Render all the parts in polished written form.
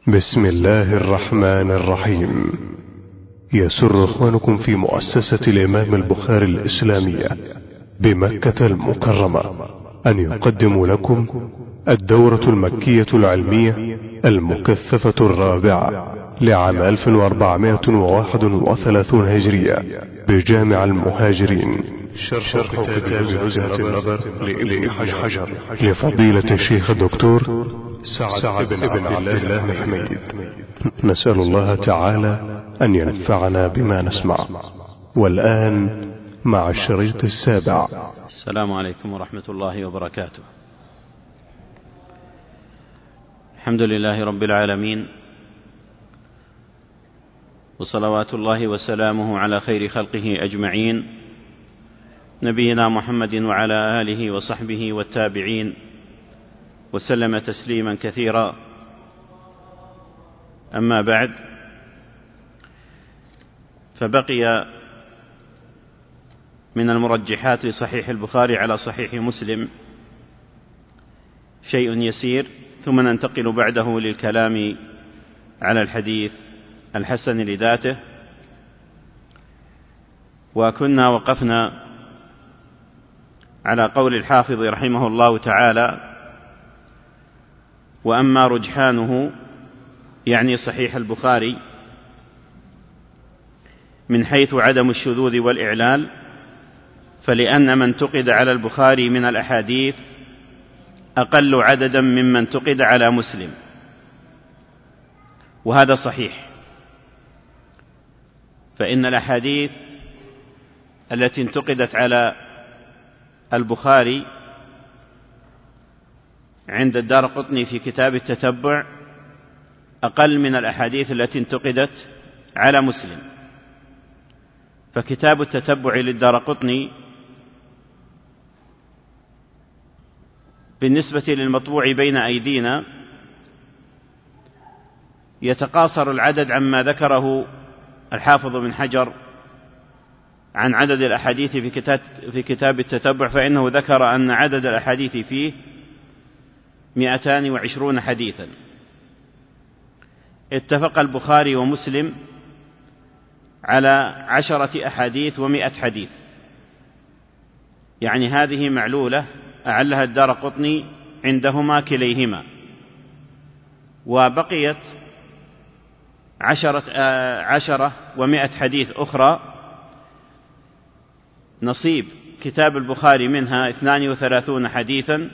بسم الله الرحمن الرحيم. يسر إخوانكم في مؤسسة الإمام البخاري الإسلامية بمكة المكرمة أن يقدموا لكم الدورة المكية العلمية المكثفة الرابعة لعام 1431 هجرية بجامع المهاجرين، شرح كتاب وجهة النظر لابن حجر لفضيلة الشيخ الدكتور سعد بن عبد الله حميد. نسأل الله تعالى أن ينفعنا بما نسمع. والآن مع الشريط السابع. السلام عليكم ورحمة الله وبركاته. الحمد لله رب العالمين، وصلوات الله وسلامه على خير خلقه أجمعين، نبينا محمد وعلى آله وصحبه والتابعين وسلم تسليما كثيرا. أما بعد، فبقي من المرجحات لصحيح البخاري على صحيح مسلم شيء يسير، ثم ننتقل بعده للكلام على الحديث الحسن لذاته. وكنا وقفنا على قول الحافظ رحمه الله تعالى: وأما رجحانه، يعني صحيح البخاري، من حيث عدم الشذوذ والإعلال، فلأن من انتقد على البخاري من الأحاديث أقل عددا ممن انتقد على مسلم، وهذا صحيح، فإن الأحاديث التي انتقدت على البخاري عند الدارقطني في كتاب التتبع أقل من الأحاديث التي انتقدت على مسلم. فكتاب التتبع للدارقطني بالنسبة للمطبوع بين أيدينا يتقاصر العدد عما ذكره الحافظ بن حجر عن عدد الأحاديث في كتاب التتبع، فإنه ذكر أن عدد الأحاديث فيه 220 حديثا. اتفق البخاري ومسلم على 10 أحاديث و100 حديث، يعني هذه معلولة أعلها الدارقطني عندهما كليهما، وبقيت 10 و100 حديث أخرى. نصيب كتاب البخاري منها 32 حديثا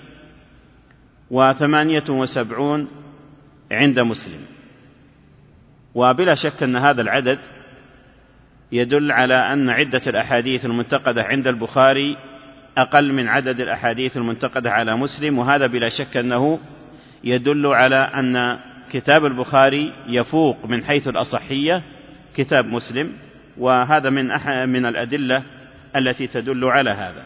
و78 عند مسلم. وبلا شك أن هذا العدد يدل على أن عدة الأحاديث المنتقدة عند البخاري أقل من عدد الأحاديث المنتقدة على مسلم، وهذا بلا شك أنه يدل على أن كتاب البخاري يفوق من حيث الأصحية كتاب مسلم، وهذا من الأدلة التي تدل على هذا.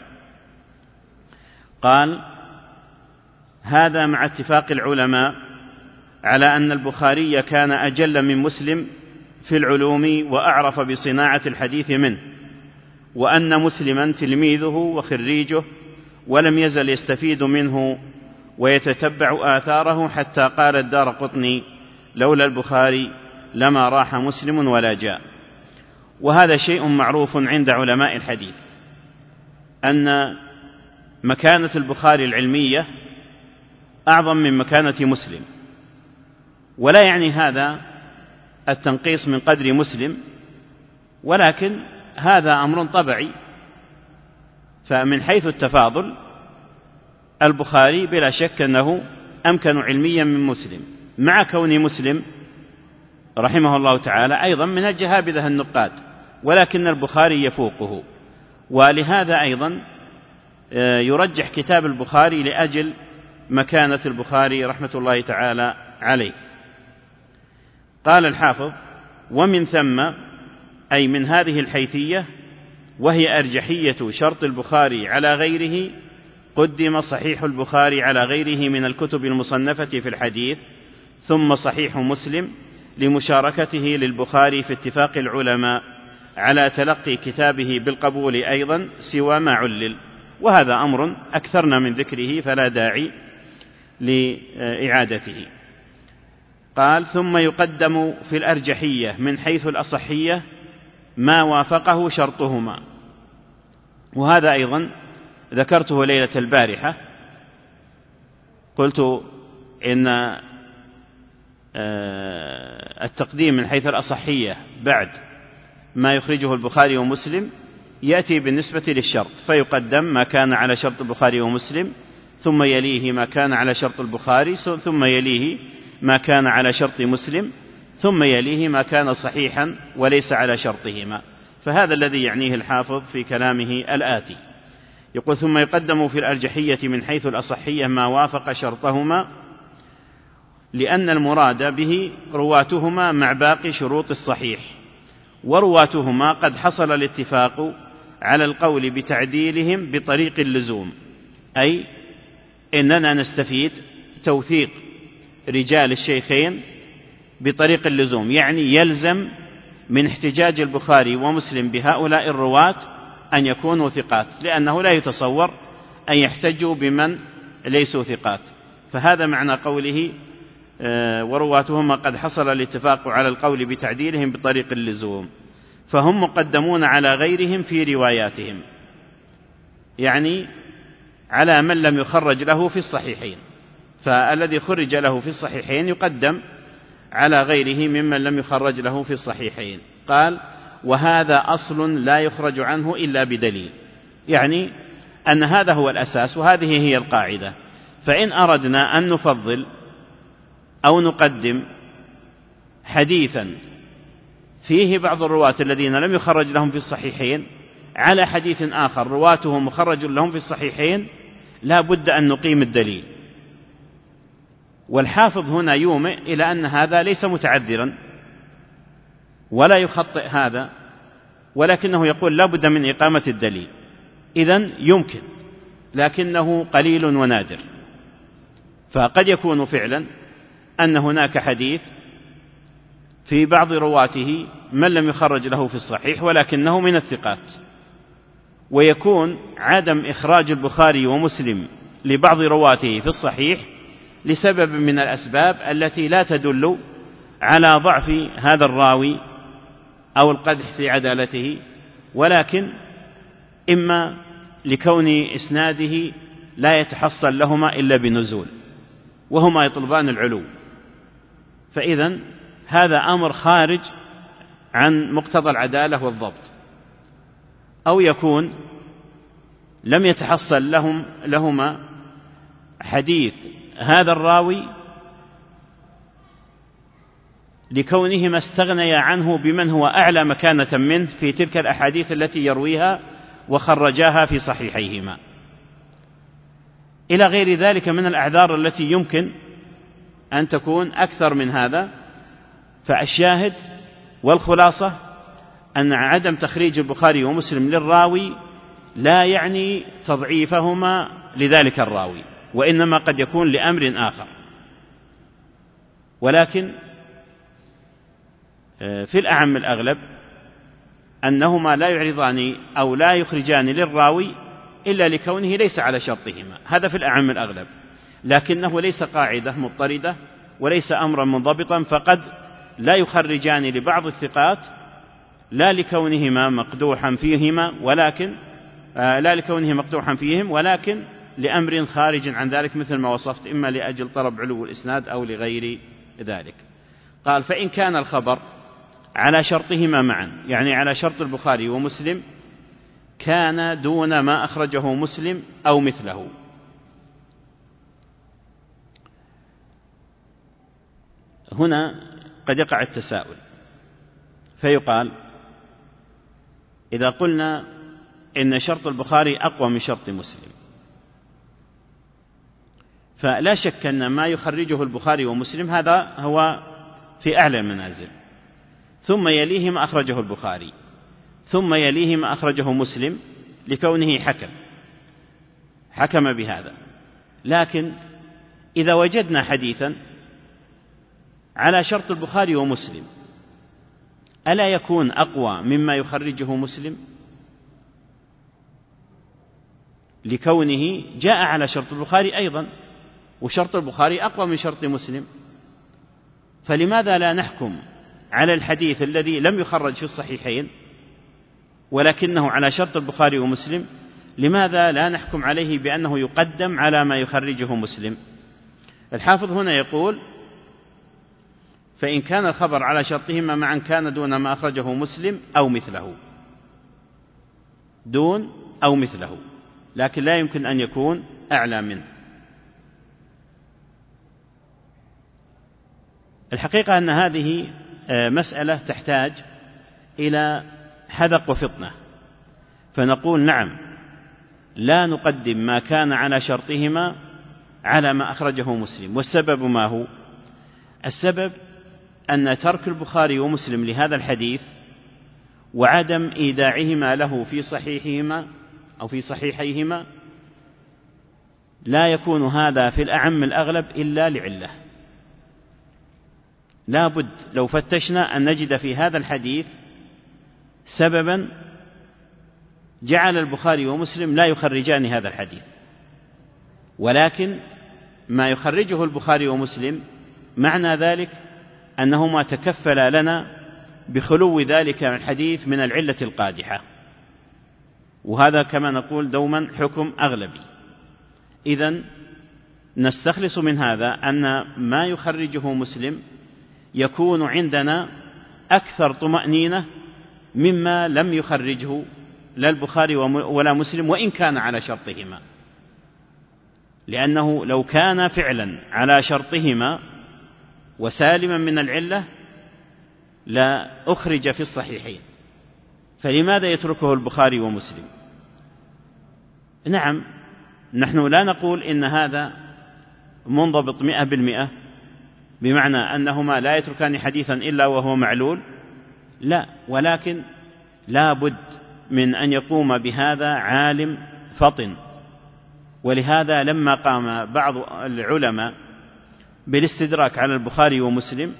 قال: هذا مع اتفاق العلماء على أن البخاري كان أجل من مسلم في العلوم وأعرف بصناعة الحديث منه، وأن مسلما تلميذه وخريجه، ولم يزل يستفيد منه ويتتبع آثاره، حتى قال الدارقطني: لولا البخاري لما راح مسلم ولا جاء. وهذا شيء معروف عند علماء الحديث، أن مكانة البخاري العلمية أعظم من مكانة مسلم، ولا يعني هذا التنقيص من قدر مسلم، ولكن هذا أمر طبيعي. فمن حيث التفاضل البخاري بلا شك أنه أمكن علميا من مسلم، مع كون مسلم رحمه الله تعالى أيضا من الجهابذة النقاد، ولكن البخاري يفوقه. ولهذا أيضا يرجح كتاب البخاري لأجل مكانة البخاري رحمة الله تعالى عليه. قال الحافظ: ومن ثم، أي من هذه الحيثية، وهي أرجحية شرط البخاري على غيره، قدم صحيح البخاري على غيره من الكتب المصنفة في الحديث، ثم صحيح مسلم، لمشاركته للبخاري في اتفاق العلماء على تلقي كتابه بالقبول أيضا سوى ما علل. وهذا أمر أكثرنا من ذكره فلا داعي لإعادته. قال ثم يقدم في الأرجحية من حيث الأصحية ما وافقه شرطهما. وهذا أيضا ذكرته ليلة البارحة، قلت إن التقديم من حيث الأصحية بعد ما يخرجه البخاري ومسلم يأتي بالنسبة للشرط، فيقدم ما كان على شرط البخاري ومسلم، ثم يليه ما كان على شرط البخاري، ثم يليه ما كان على شرط مسلم، ثم يليه ما كان صحيحا وليس على شرطهما. فهذا الذي يعنيه الحافظ في كلامه الآتي، يقول ثم يقدم في الأرجحية من حيث الأصحية ما وافق شرطهما، لأن المراد به رواتهما مع باقي شروط الصحيح، ورواتهما قد حصل الاتفاق على القول بتعديلهم بطريق اللزوم، أي إننا نستفيد توثيق رجال الشيخين بطريق اللزوم، يعني يلزم من احتجاج البخاري ومسلم بهؤلاء الرواة أن يكونوا ثقات، لأنه لا يتصور أن يحتجوا بمن ليسوا ثقات. فهذا معنى قوله ورواتهما قد حصل الاتفاق على القول بتعديلهم بطريق اللزوم، فهم مقدمون على غيرهم في رواياتهم، يعني على من لم يخرج له في الصحيحين، فالذي خرج له في الصحيحين يقدم على غيره ممن لم يخرج له في الصحيحين. قال وهذا أصل لا يخرج عنه إلا بدليل، يعني أن هذا هو الأساس وهذه هي القاعدة. فإن أردنا أن نفضل أو نقدم حديثا فيه بعض الرواة الذين لم يخرج لهم في الصحيحين على حديث آخر رواته مخرج لهم في الصحيحين، لا بد أن نقيم الدليل. والحافظ هنا يومئ إلى أن هذا ليس متعذرا ولا يخطئ هذا، ولكنه يقول لا بد من إقامة الدليل. إذن يمكن، لكنه قليل ونادر. فقد يكون فعلا أن هناك حديث في بعض رواته من لم يخرج له في الصحيح ولكنه من الثقات، ويكون عدم إخراج البخاري ومسلم لبعض رواته في الصحيح لسبب من الأسباب التي لا تدل على ضعف هذا الراوي أو القدح في عدالته، ولكن إما لكون إسناده لا يتحصل لهما إلا بنزول، وهما يطلبان العلو، فإذن هذا أمر خارج عن مقتضى العدالة والضبط. أو يكون لم يتحصل لهما حديث هذا الراوي لكونهما استغنيا عنه بمن هو أعلى مكانة منه في تلك الأحاديث التي يرويها وخرجاها في صحيحيهما، إلى غير ذلك من الأعذار التي يمكن أن تكون أكثر من هذا. فالشاهد والخلاصة أن عدم تخريج البخاري ومسلم للراوي لا يعني تضعيفهما لذلك الراوي، وإنما قد يكون لأمر آخر. ولكن في الأعم الأغلب أنهما لا يعرضان أو لا يخرجان للراوي إلا لكونه ليس على شرطهما، هذا في الأعم الأغلب، لكنه ليس قاعدة مضطردة وليس أمرا منضبطا. فقد لا يخرجان لبعض الثقات لا لكونهما مقدوحا فيهما، ولكن لا لكونه مقدوحا فيهم، ولكن لأمر خارج عن ذلك مثل ما وصفت، إما لأجل طلب علو الإسناد أو لغير ذلك. قال فإن كان الخبر على شرطهما معا، يعني على شرط البخاري ومسلم، كان دون ما أخرجه مسلم أو مثله. هنا قد يقع التساؤل، فيقال إذا قلنا إن شرط البخاري أقوى من شرط مسلم، فلا شك أن ما يخرجه البخاري ومسلم هذا هو في أعلى المنازل، ثم يليه ما أخرجه البخاري، ثم يليه ما أخرجه مسلم لكونه حكم بهذا. لكن إذا وجدنا حديثا على شرط البخاري ومسلم، ألا يكون أقوى مما يخرجه مسلم لكونه جاء على شرط البخاري أيضا، وشرط البخاري أقوى من شرط مسلم، فلماذا لا نحكم على الحديث الذي لم يخرج في الصحيحين ولكنه على شرط البخاري ومسلم؟ لماذا لا نحكم عليه بأنه يقدم على ما يخرجه مسلم؟ الحافظ هنا يقول: فإن كان الخبر على شرطهما معا كان دون ما أخرجه مسلم أو مثله، دون أو مثله، لكن لا يمكن أن يكون أعلى منه. الحقيقة أن هذه مسألة تحتاج إلى حذق وفطنة، فنقول: نعم، لا نقدم ما كان على شرطهما على ما أخرجه مسلم. والسبب ما هو؟ السبب أن ترك البخاري ومسلم لهذا الحديث وعدم إيداعهما له في صحيحهما أو في صحيحيهما لا يكون هذا في الأعم الأغلب إلا لعلة. لا بد لو فتشنا أن نجد في هذا الحديث سببا جعل البخاري ومسلم لا يخرجان هذا الحديث، ولكن ما يخرجه البخاري ومسلم معنى ذلك أنهما تكفلا لنا بخلو ذلك الحديث من العلة القادحة، وهذا كما نقول دوما حكم أغلبي. إذن نستخلص من هذا أن ما يخرجه مسلم يكون عندنا أكثر طمأنينة مما لم يخرجه لا البخاري ولا مسلم وإن كان على شرطهما، لأنه لو كان فعلا على شرطهما وسالما من العلة لا أخرج في الصحيحين، فلماذا يتركه البخاري ومسلم؟ نعم، نحن لا نقول إن هذا منضبط 100%، بمعنى أنهما لا يتركان حديثا إلا وهو معلول، لا، ولكن لا بد من أن يقوم بهذا عالم فطن. ولهذا لما قام بعض العلماء بالاستدراك على البخاري ومسلم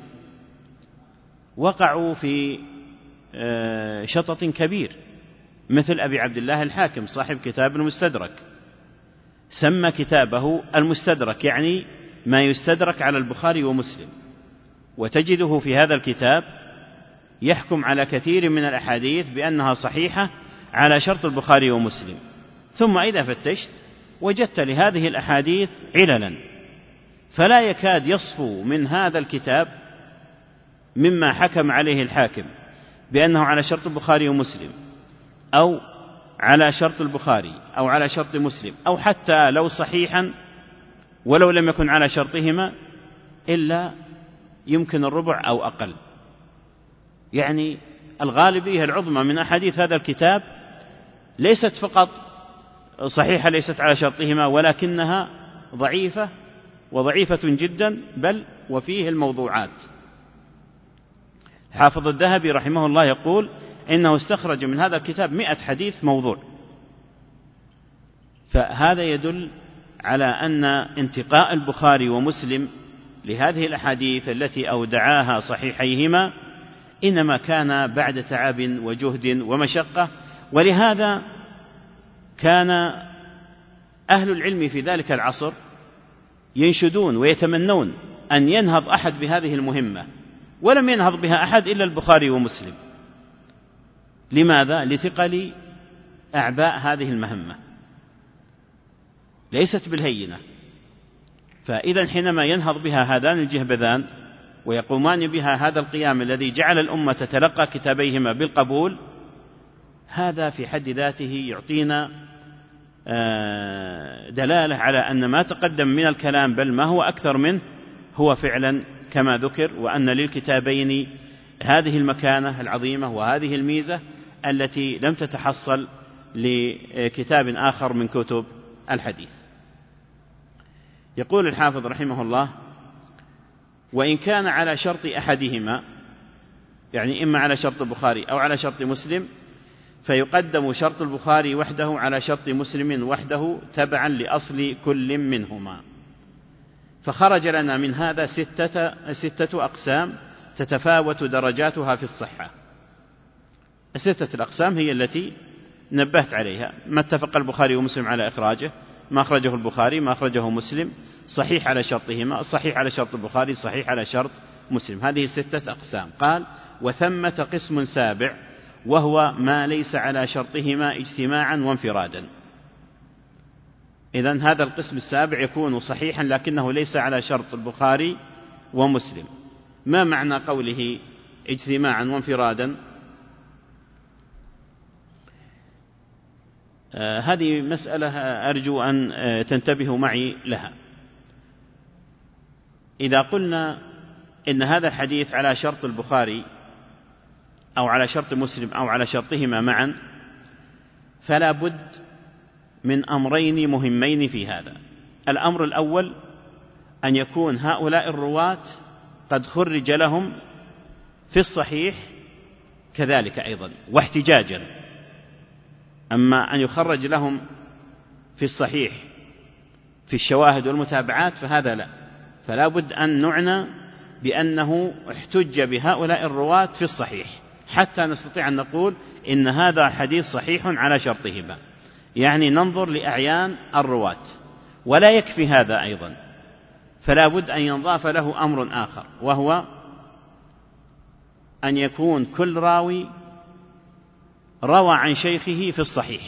وقعوا في شطط كبير، مثل أبي عبد الله الحاكم صاحب كتاب المستدرك، سمى كتابه المستدرك، يعني ما يستدرك على البخاري ومسلم، وتجده في هذا الكتاب يحكم على كثير من الأحاديث بأنها صحيحة على شرط البخاري ومسلم، ثم إذا فتشت وجدت لهذه الأحاديث عللا، فلا يكاد يصفو من هذا الكتاب مما حكم عليه الحاكم بأنه على شرط البخاري ومسلم أو على شرط البخاري أو على شرط مسلم، أو حتى لو صحيحا ولو لم يكن على شرطهما إلا يمكن الربع أو أقل. يعني الغالبية العظمى من أحاديث هذا الكتاب ليست فقط صحيحة ليست على شرطهما، ولكنها ضعيفة وضعيفة جدا، بل وفيه الموضوعات. حافظ الذهبي رحمه الله يقول إنه استخرج من هذا الكتاب 100 حديث موضوع، فهذا يدل على أن انتقاء البخاري ومسلم لهذه الأحاديث التي أودعاها صحيحيهما إنما كان بعد تعب وجهد ومشقة. ولهذا كان أهل العلم في ذلك العصر ينشدون ويتمنون أن ينهض أحد بهذه المهمة، ولم ينهض بها أحد إلا البخاري ومسلم. لماذا؟ لثقل أعباء هذه المهمة، ليست بالهينة. فإذا حينما ينهض بها هذان الجهبذان ويقومان بها هذا القيام الذي جعل الأمة تتلقى كتابيهما بالقبول، هذا في حد ذاته يعطينا دلالة على أن ما تقدم من الكلام بل ما هو أكثر منه هو فعلا كما ذكر، وأن للكتابين هذه المكانة العظيمة وهذه الميزة التي لم تتحصل لكتاب آخر من كتب الحديث. يقول الحافظ رحمه الله: وإن كان على شرط أحدهما، يعني إما على شرط البخاري أو على شرط مسلم، فيقدم شرط البخاري وحده على شرط مسلم وحده تبعا لأصل كل منهما. فخرج لنا من هذا 6 أقسام تتفاوت درجاتها في الصحة. 6 الأقسام هي التي نبهت عليها: ما اتفق البخاري ومسلم على إخراجه، ما أخرجه البخاري، ما أخرجه مسلم، صحيح على شرطهما، صحيح على شرط البخاري، صحيح على شرط مسلم. هذه 6 أقسام. قال وثمة قسم سابع وهو ما ليس على شرطهما اجتماعا وانفرادا. إذن هذا القسم السابع يكون صحيحا لكنه ليس على شرط البخاري ومسلم. ما معنى قوله اجتماعا وانفرادا؟ هذه مسألة أرجو أن تنتبهوا معي لها. إذا قلنا إن هذا الحديث على شرط البخاري أو على شرط مسلم أو على شرطهما معا، فلا بد من أمرين مهمين في هذا. الأمر الأول أن يكون هؤلاء الرواة قد خرج لهم في الصحيح كذلك أيضا واحتجاجا. أما أن يخرج لهم في الصحيح في الشواهد والمتابعات فهذا لا، فلا بد أن نعنى بأنه احتج بهؤلاء الرواة في الصحيح حتى نستطيع أن نقول إن هذا حديث صحيح على شرطهما، يعني ننظر لأعيان الرواة. ولا يكفي هذا أيضا، فلا بد أن ينضاف له أمر آخر، وهو أن يكون كل راوي روى عن شيخه في الصحيح.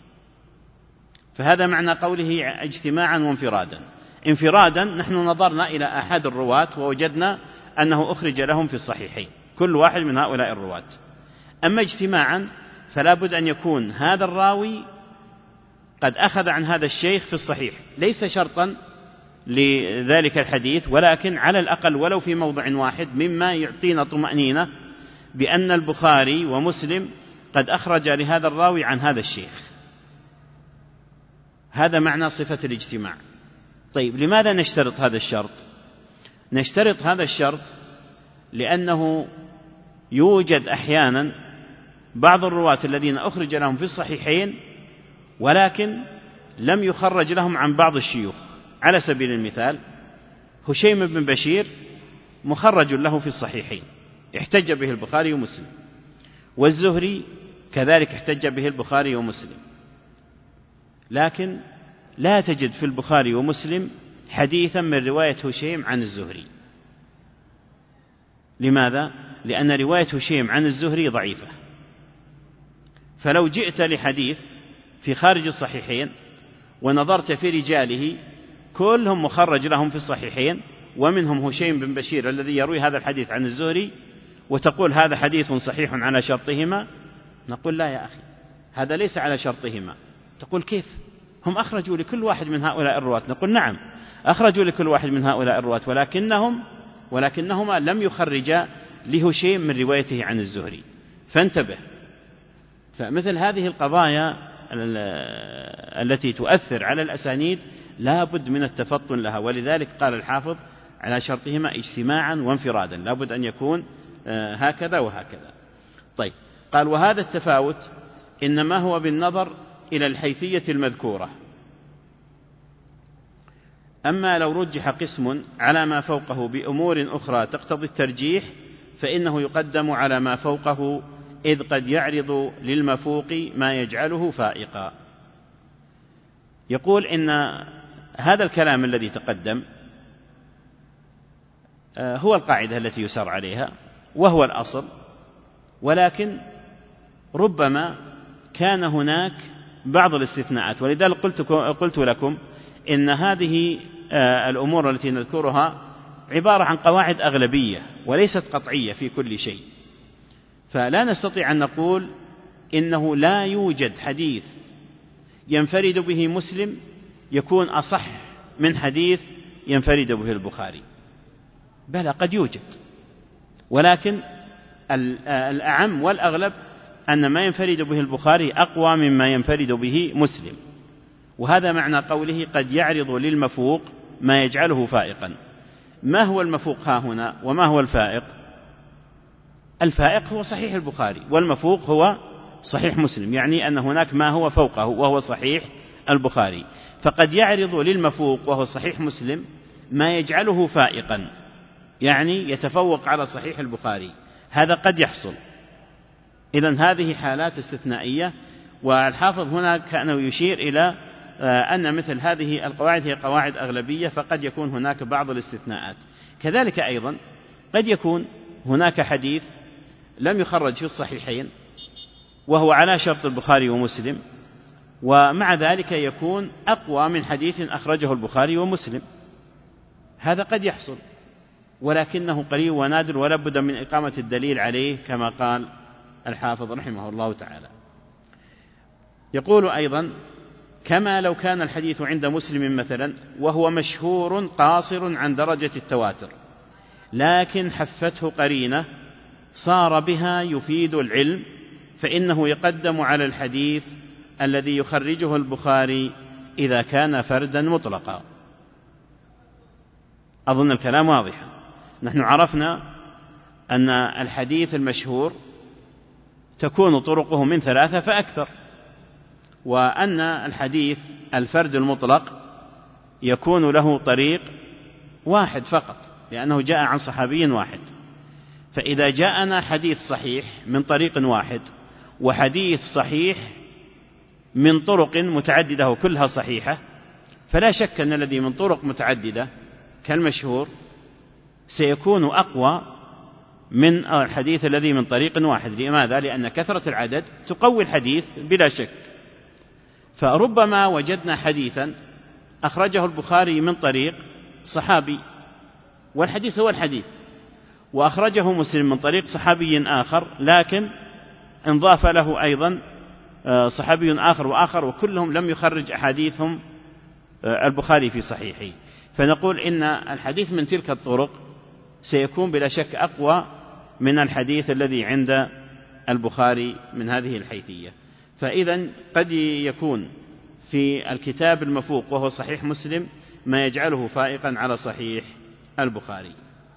فهذا معنى قوله اجتماعا وانفرادا. انفرادا نحن نظرنا إلى أحد الرواة ووجدنا أنه أخرج لهم في الصحيحين كل واحد من هؤلاء الرواة. أما اجتماعا فلا بد أن يكون هذا الراوي قد أخذ عن هذا الشيخ في الصحيح، ليس شرطا لذلك الحديث، ولكن على الأقل ولو في موضع واحد مما يعطينا طمأنينة بأن البخاري ومسلم قد أخرج لهذا الراوي عن هذا الشيخ. هذا معنى صفة الاجتماع. طيب لماذا نشترط هذا الشرط؟ نشترط هذا الشرط لأنه يوجد أحيانا بعض الرواة الذين أخرج لهم في الصحيحين ولكن لم يخرج لهم عن بعض الشيوخ. على سبيل المثال هشيم بن بشير مخرج له في الصحيحين احتج به البخاري ومسلم، والزهري كذلك احتج به البخاري ومسلم، لكن لا تجد في البخاري ومسلم حديثا من رواية هشيم عن الزهري. لماذا؟ لأن رواية هشيم عن الزهري ضعيفة. فلو جئت لحديث في خارج الصحيحين ونظرت في رجاله كلهم مخرج لهم في الصحيحين ومنهم هشيم بن بشير الذي يروي هذا الحديث عن الزهري، وتقول هذا حديث صحيح على شرطهما، نقول لا يا أخي هذا ليس على شرطهما. تقول كيف؟ هم أخرجوا لكل واحد من هؤلاء الرواة. نقول نعم أخرجوا لكل واحد من هؤلاء الرواة، ولكنهما لم يخرجا لهشيم من روايته عن الزهري. فانتبه. فمثل هذه القضايا التي تؤثر على الأسانيد لا بد من التفطن لها، ولذلك قال الحافظ على شرطهما اجتماعا وانفرادا، لا بد أن يكون هكذا وهكذا. طيب قال وهذا التفاوت إنما هو بالنظر إلى الحيثية المذكورة. أما لو رجح قسم على ما فوقه بأمور أخرى تقتضي الترجيح فإنه يقدم على ما فوقه، إذ قد يعرض للمفوق ما يجعله فائقا. يقول إن هذا الكلام الذي تقدم هو القاعدة التي يسار عليها وهو الأصل، ولكن ربما كان هناك بعض الاستثناءات. ولذلك قلت لكم إن هذه الأمور التي نذكرها عبارة عن قواعد أغلبية وليست قطعية في كل شيء. فلا نستطيع أن نقول إنه لا يوجد حديث ينفرد به مسلم يكون أصح من حديث ينفرد به البخاري، بل قد يوجد، ولكن الأعم والأغلب أن ما ينفرد به البخاري أقوى مما ينفرد به مسلم. وهذا معنى قوله قد يعرض للمفوق ما يجعله فائقا. ما هو المفوق ها هنا وما هو الفائق؟ الفائق هو صحيح البخاري، والمفوق هو صحيح مسلم، يعني أن هناك ما هو فوقه وهو صحيح البخاري. فقد يعرض للمفوق وهو صحيح مسلم ما يجعله فائقا، يعني يتفوق على صحيح البخاري. هذا قد يحصل. إذن هذه حالات استثنائية، والحافظ هنا كأنه يشير إلى أن مثل هذه القواعد هي قواعد أغلبية، فقد يكون هناك بعض الاستثناءات. كذلك أيضا قد يكون هناك حديث لم يخرج في الصحيحين وهو على شرط البخاري ومسلم، ومع ذلك يكون أقوى من حديث أخرجه البخاري ومسلم. هذا قد يحصل، ولكنه قليل ونادر، ولا بد من إقامة الدليل عليه كما قال الحافظ رحمه الله تعالى. يقول أيضا: كما لو كان الحديث عند مسلم مثلا وهو مشهور قاصر عن درجة التواتر، لكن حفته قرينة صار بها يفيد العلم، فإنه يقدم على الحديث الذي يخرجه البخاري إذا كان فردا مطلقا. أظن الكلام واضح. نحن عرفنا أن الحديث المشهور تكون طرقه من 3 فأكثر، وأن الحديث الفرد المطلق يكون له طريق واحد فقط، لأنه جاء عن صحابي واحد. فإذا جاءنا حديث صحيح من طريق واحد وحديث صحيح من طرق متعددة وكلها صحيحة، فلا شك أن الذي من طرق متعددة كالمشهور سيكون أقوى من الحديث الذي من طريق واحد. لماذا؟ لأن كثرة العدد تقوي الحديث بلا شك. فربما وجدنا حديثا أخرجه البخاري من طريق صحابي والحديث هو الحديث، وأخرجه مسلم من طريق صحابي آخر لكن انضاف له أيضا صحابي آخر وآخر، وكلهم لم يخرج أحاديثهم البخاري في صحيحه. فنقول إن الحديث من تلك الطرق سيكون بلا شك أقوى من الحديث الذي عند البخاري من هذه الحيثية. فإذا قد يكون في الكتاب المفوق وهو صحيح مسلم ما يجعله فائقا على صحيح البخاري.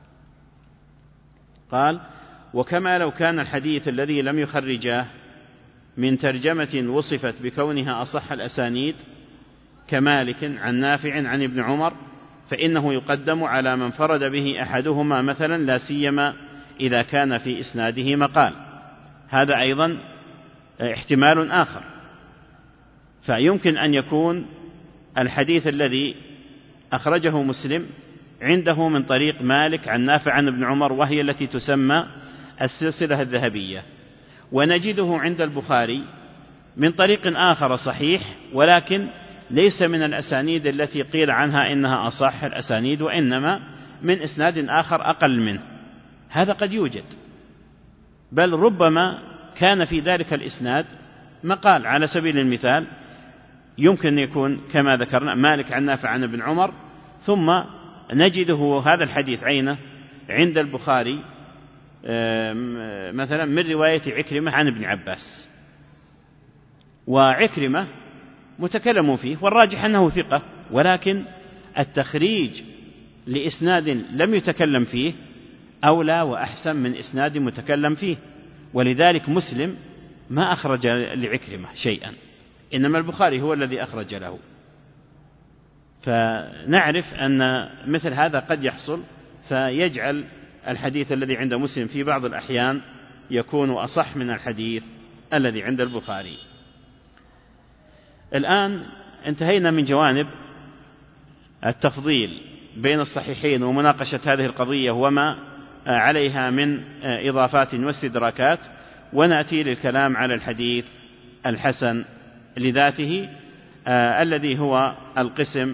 قال: وكما لو كان الحديث الذي لم يخرجاه من ترجمة وصفت بكونها أصح الأسانيد كمالك عن نافع عن ابن عمر، فإنه يقدم على من فرد به أحدهما مثلا، لا سيما إذا كان في إسناده مقال. هذا أيضا احتمال آخر. فيمكن أن يكون الحديث الذي أخرجه مسلم عنده من طريق مالك عن نافع عن ابن عمر، وهي التي تسمى السلسلة الذهبية، ونجده عند البخاري من طريق آخر صحيح، ولكن ليس من الأسانيد التي قيل عنها إنها أصح الأسانيد، وإنما من إسناد آخر أقل منه. هذا قد يوجد، بل ربما كان في ذلك الإسناد مقال. على سبيل المثال يمكن يكون كما ذكرنا مالك عن نافع عن ابن عمر، ثم نجده هذا الحديث عينه عند البخاري مثلا من رواية عكرمة عن ابن عباس، وعكرمة متكلم فيه والراجح أنه ثقة، ولكن التخريج لإسناد لم يتكلم فيه أولى وأحسن من إسناد متكلم فيه. ولذلك مسلم ما أخرج لعكرمة شيئا، إنما البخاري هو الذي أخرج له. فنعرف أن مثل هذا قد يحصل، فيجعل الحديث الذي عند مسلم في بعض الأحيان يكون أصح من الحديث الذي عند البخاري. الآن انتهينا من جوانب التفضيل بين الصحيحين ومناقشة هذه القضية وما عليها من إضافات واستدراكات، ونأتي للكلام على الحديث الحسن لذاته الذي هو القسم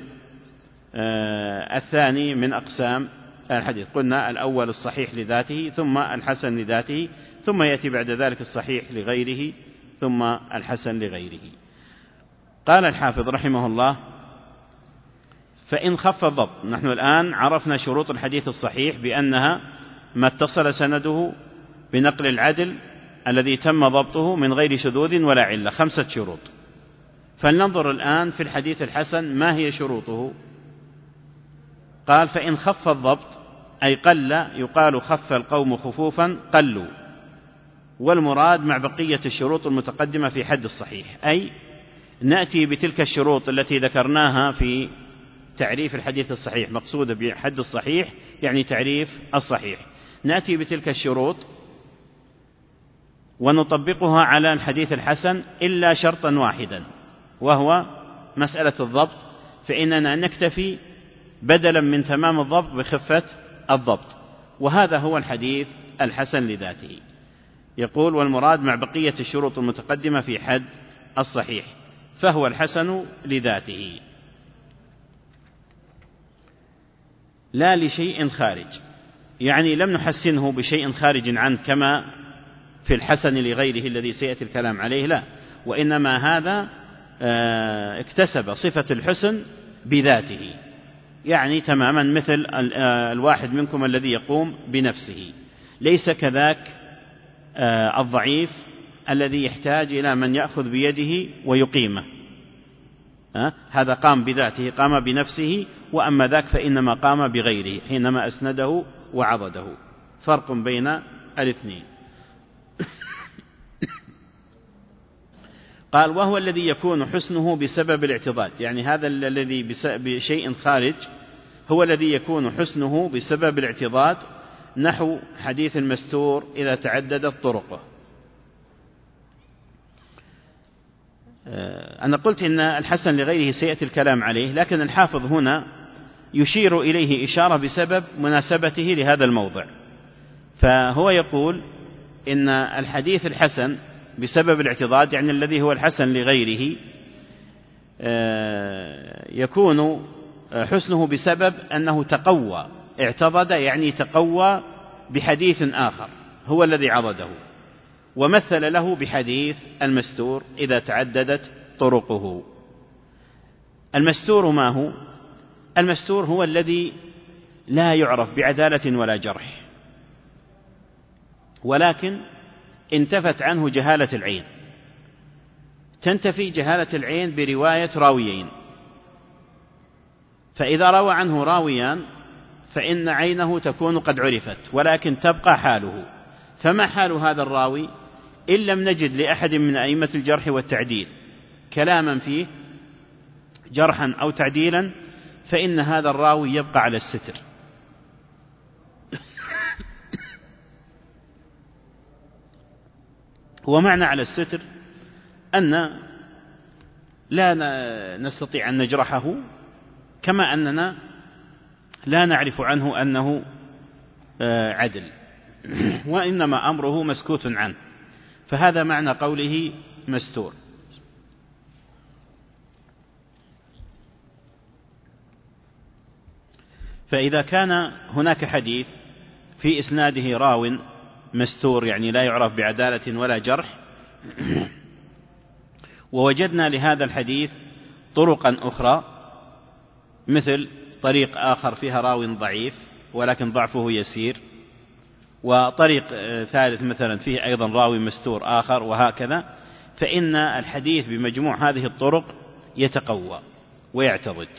الثاني من أقسام الحديث. قلنا الأول الصحيح لذاته، ثم الحسن لذاته، ثم يأتي بعد ذلك الصحيح لغيره، ثم الحسن لغيره. قال الحافظ رحمه الله: فإن خف الضبط. نحن الآن عرفنا شروط الحديث الصحيح بأنها ما اتصل سنده بنقل العدل الذي تم ضبطه من غير شذوذ ولا علة، 5 شروط. فلننظر الآن في الحديث الحسن ما هي شروطه. قال: فإن خف الضبط أي قل، يقال خف القوم خفوفا قلوا، والمراد مع بقية الشروط المتقدمة في حد الصحيح، أي نأتي بتلك الشروط التي ذكرناها في تعريف الحديث الصحيح. مقصود بحد الصحيح يعني تعريف الصحيح. نأتي بتلك الشروط ونطبقها على الحديث الحسن إلا شرطا واحدا، وهو مسألة الضبط، فإننا نكتفي بدلا من تمام الضبط بخفة الضبط. وهذا هو الحديث الحسن لذاته. يقول: والمراد مع بقية الشروط المتقدمة في حد الصحيح، فهو الحسن لذاته لا لشيء خارج، يعني لم نحسنه بشيء خارج عنه كما في الحسن لغيره الذي سيأتي الكلام عليه، لا، وإنما هذا اكتسب صفة الحسن بذاته، يعني تماما مثل الواحد منكم الذي يقوم بنفسه، ليس كذاك الضعيف الذي يحتاج إلى من يأخذ بيده ويقيمه، هذا قام بذاته، قام بنفسه، وأما ذاك فإنما قام بغيره حينما أسنده وعضده، فرق بين الاثنين. قال: وهو الذي يكون حسنه بسبب الاعتضاد، يعني هذا الذي بشيء خارج هو الذي يكون حسنه بسبب الاعتضاد، نحو حديث المستور إذا تعددت طرقه. أنا قلت إن الحسن لغيره سيأتي الكلام عليه، لكن الحافظ هنا يشير إليه إشارة بسبب مناسبته لهذا الموضع، فهو يقول إن الحديث الحسن بسبب الاعتضاد، يعني الذي هو الحسن لغيره، يكون حسنه بسبب أنه تقوى، اعتضد يعني تقوى بحديث آخر هو الذي عضده، ومثل له بحديث المستور إذا تعددت طرقه. المستور ما هو؟ المستور هو الذي لا يعرف بعدالة ولا جرح، ولكن انتفت عنه جهالة العين. تنتفي جهالة العين برواية راويين، فإذا روى عنه راويان فإن عينه تكون قد عرفت، ولكن تبقى حاله. فما حال هذا الراوي؟ إن لم نجد لأحد من أئمة الجرح والتعديل كلاما فيه جرحا أو تعديلا، فإن هذا الراوي يبقى على الستر. ومعنى على الستر أن لا نستطيع أن نجرحه، كما أننا لا نعرف عنه أنه عدل، وإنما أمره مسكوت عنه، فهذا معنى قوله مستور. فإذا كان هناك حديث في إسناده راو مستور، يعني لا يعرف بعدالة ولا جرح، ووجدنا لهذا الحديث طرقا أخرى، مثل طريق آخر فيها راو ضعيف ولكن ضعفه يسير، وطريق ثالث مثلا فيه أيضا راوي مستور آخر، وهكذا، فإن الحديث بمجموع هذه الطرق يتقوى ويعتضد.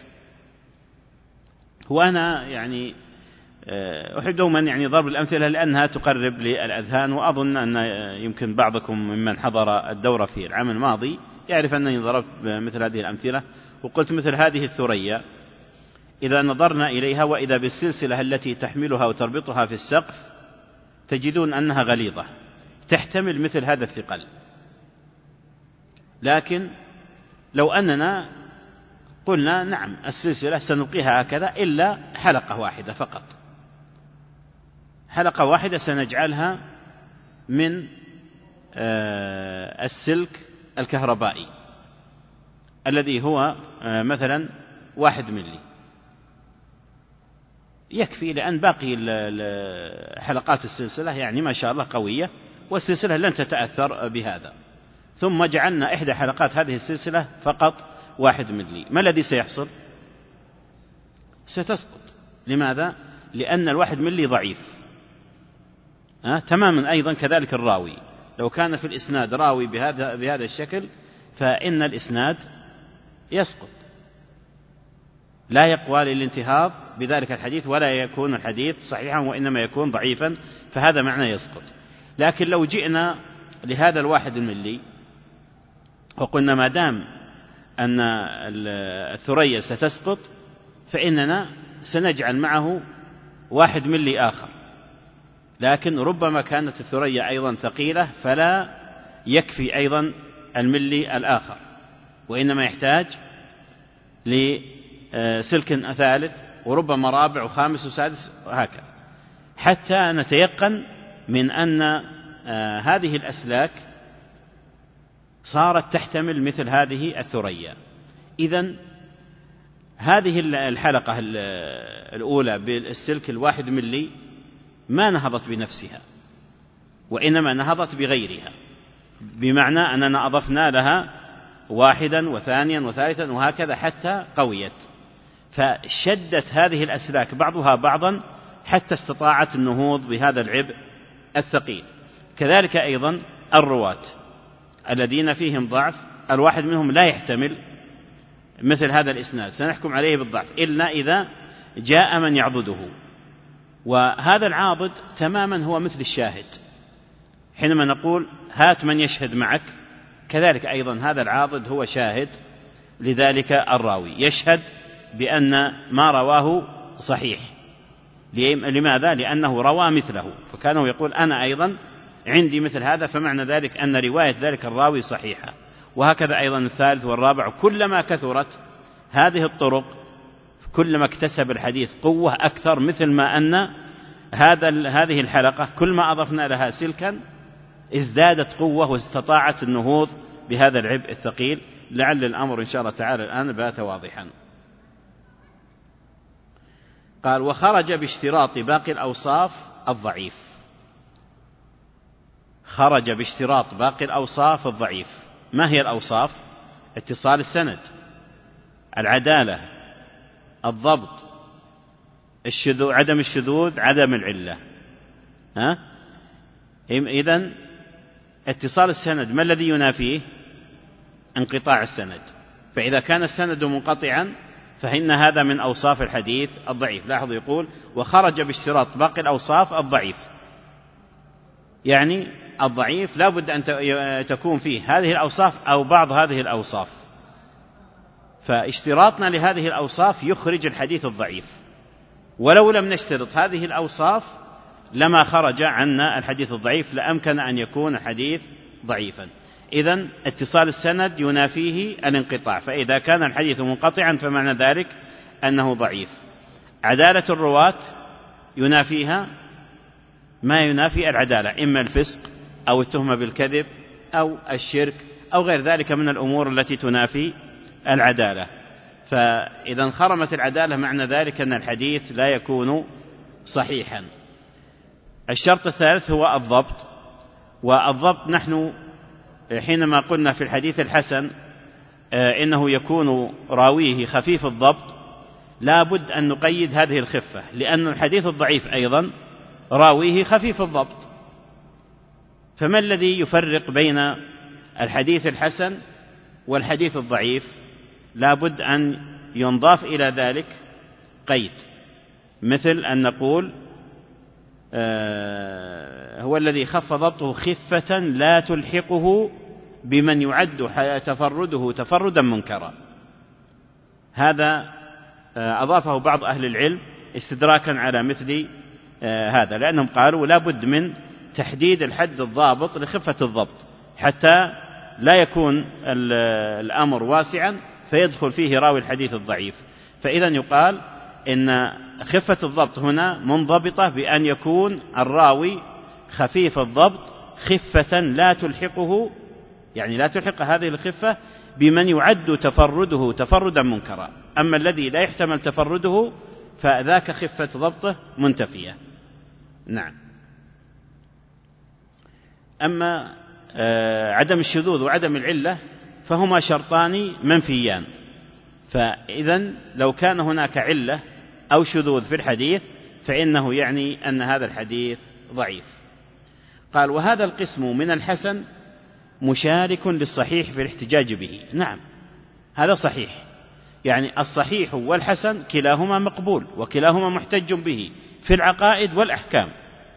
وأنا يعني أحب دوما يعني ضرب الأمثلة لأنها تقرب للأذهان، وأظن أن يمكن بعضكم ممن حضر الدورة في العام الماضي يعرف أنني ضربت مثل هذه الأمثلة، وقلت مثل هذه الثريا إذا نظرنا إليها وإذا بالسلسلة التي تحملها وتربطها في السقف تجدون أنها غليظة تحتمل مثل هذا الثقل، لكن لو أننا قلنا نعم السلسلة سنبقيها هكذا إلا حلقة واحدة فقط، حلقة واحدة سنجعلها من السلك الكهربائي الذي هو مثلا 1 ملي، يكفي، لأن باقي حلقات السلسلة يعني ما شاء الله قوية، والسلسلة لن تتأثر بهذا. ثم جعلنا إحدى حلقات هذه السلسلة فقط 1 ملي، ما الذي سيحصل؟ ستسقط. لماذا؟ لأن 1 ملي ضعيف. تماما أيضا كذلك الراوي، لو كان في الإسناد راوي بهذا الشكل فإن الإسناد يسقط، لا يقوى للانتهاض بذلك الحديث، ولا يكون الحديث صحيحا وإنما يكون ضعيفا، فهذا معنى يسقط. لكن لو جئنا لهذا 1 ملي وقلنا ما دام أن الثريا ستسقط فإننا سنجعل معه 1 ملي آخر، لكن ربما كانت الثريا أيضا ثقيلة فلا يكفي أيضا الملي الآخر، وإنما يحتاج لسلك ثالث وربما رابع وخامس وسادس وهكذا. حتى نتيقن من أن هذه الأسلاك صارت تحتمل مثل هذه الثريا. إذن هذه الحلقة الأولى بالسلك 1 ملي ما نهضت بنفسها، وإنما نهضت بغيرها، بمعنى أننا أضفنا لها 1 و2 و3 وهكذا حتى قويت، فشدت هذه الأسلاك بعضها بعضا حتى استطاعت النهوض بهذا العبء الثقيل. كذلك أيضا الرواة الذين فيهم ضعف، الواحد منهم لا يحتمل مثل هذا الإسناد، سنحكم عليه بالضعف إلا إذا جاء من يعضده، وهذا العاضد تماما هو مثل الشاهد. حينما نقول هات من يشهد معك، كذلك أيضا هذا العاضد هو شاهد لذلك الراوي، يشهد بأن ما رواه صحيح. لماذا؟ لأنه روى مثله، فكانه يقول أنا أيضا عندي مثل هذا، فمعنى ذلك أن رواية ذلك الراوي صحيحة. وهكذا أيضا الثالث والرابع، كلما كثرت هذه الطرق كلما اكتسب الحديث قوة أكثر، مثل ما أن هذه الحلقة كل ما أضفنا لها سلكا ازدادت قوة واستطاعت النهوض بهذا العبء الثقيل. لعل الأمر إن شاء الله تعالى الآن بات واضحا. قال وخرج باشتراط باقي الأوصاف الضعيف. خرج باشتراط باقي الأوصاف الضعيف. ما هي الأوصاف؟ اتصال السند، العدالة، الضبط، عدم الشذوذ، عدم العلة. إذن اتصال السند ما الذي ينافيه؟ انقطاع السند، فإذا كان السند منقطعا فإن هذا من أوصاف الحديث الضعيف. لاحظوا يقول وخرج باشتراط باقي الأوصاف الضعيف، يعني الضعيف لا بد أن تكون فيه هذه الأوصاف أو بعض هذه الأوصاف، فاشتراطنا لهذه الأوصاف يخرج الحديث الضعيف، ولو لم نشترط هذه الأوصاف لما خرج عنا الحديث الضعيف، لأمكن أن يكون الحديث ضعيفا. إذن اتصال السند ينافيه الانقطاع، فإذا كان الحديث منقطعا فمعنى ذلك أنه ضعيف. عدالة الرواة ينافيها ما ينافي العدالة، إما الفسق أو التهمة بالكذب أو الشرك أو غير ذلك من الأمور التي تنافي العدالة. فإذا انخرمت العدالة معنى ذلك أن الحديث لا يكون صحيحا. الشرط الثالث هو الضبط. والضبط نحن حينما قلنا في الحديث الحسن إنه يكون راويه خفيف الضبط، لا بد أن نقيد هذه الخفة، لأن الحديث الضعيف أيضا راويه خفيف الضبط. فما الذي يفرق بين الحديث الحسن والحديث الضعيف؟ لا بد أن ينضاف إلى ذلك قيد، مثل أن نقول هو الذي خف ضبطه خفة لا تلحقه بمن يعد تفرده تفردا منكرا. هذا أضافه بعض أهل العلم استدراكا على مثل هذا، لأنهم قالوا لا بد من تحديد الحد الضابط لخفة الضبط حتى لا يكون الأمر واسعا فيدخل فيه راوي الحديث الضعيف. فإذا يقال إن خفة الضبط هنا منضبطة بأن يكون الراوي خفيف الضبط خفة لا تلحقه، يعني لا تلحق هذه الخفة بمن يعد تفرده تفردا منكرا. أما الذي لا يحتمل تفرده فذاك خفة ضبطه منتفية. نعم. أما عدم الشذوذ وعدم العلة فهما شرطان منفيان، فإذا لو كان هناك علة أو شذوذ في الحديث فإنه يعني أن هذا الحديث ضعيف. قال وهذا القسم من الحسن مشارك للصحيح في الاحتجاج به. نعم هذا صحيح، يعني الصحيح والحسن كلاهما مقبول وكلاهما محتج به في العقائد والأحكام،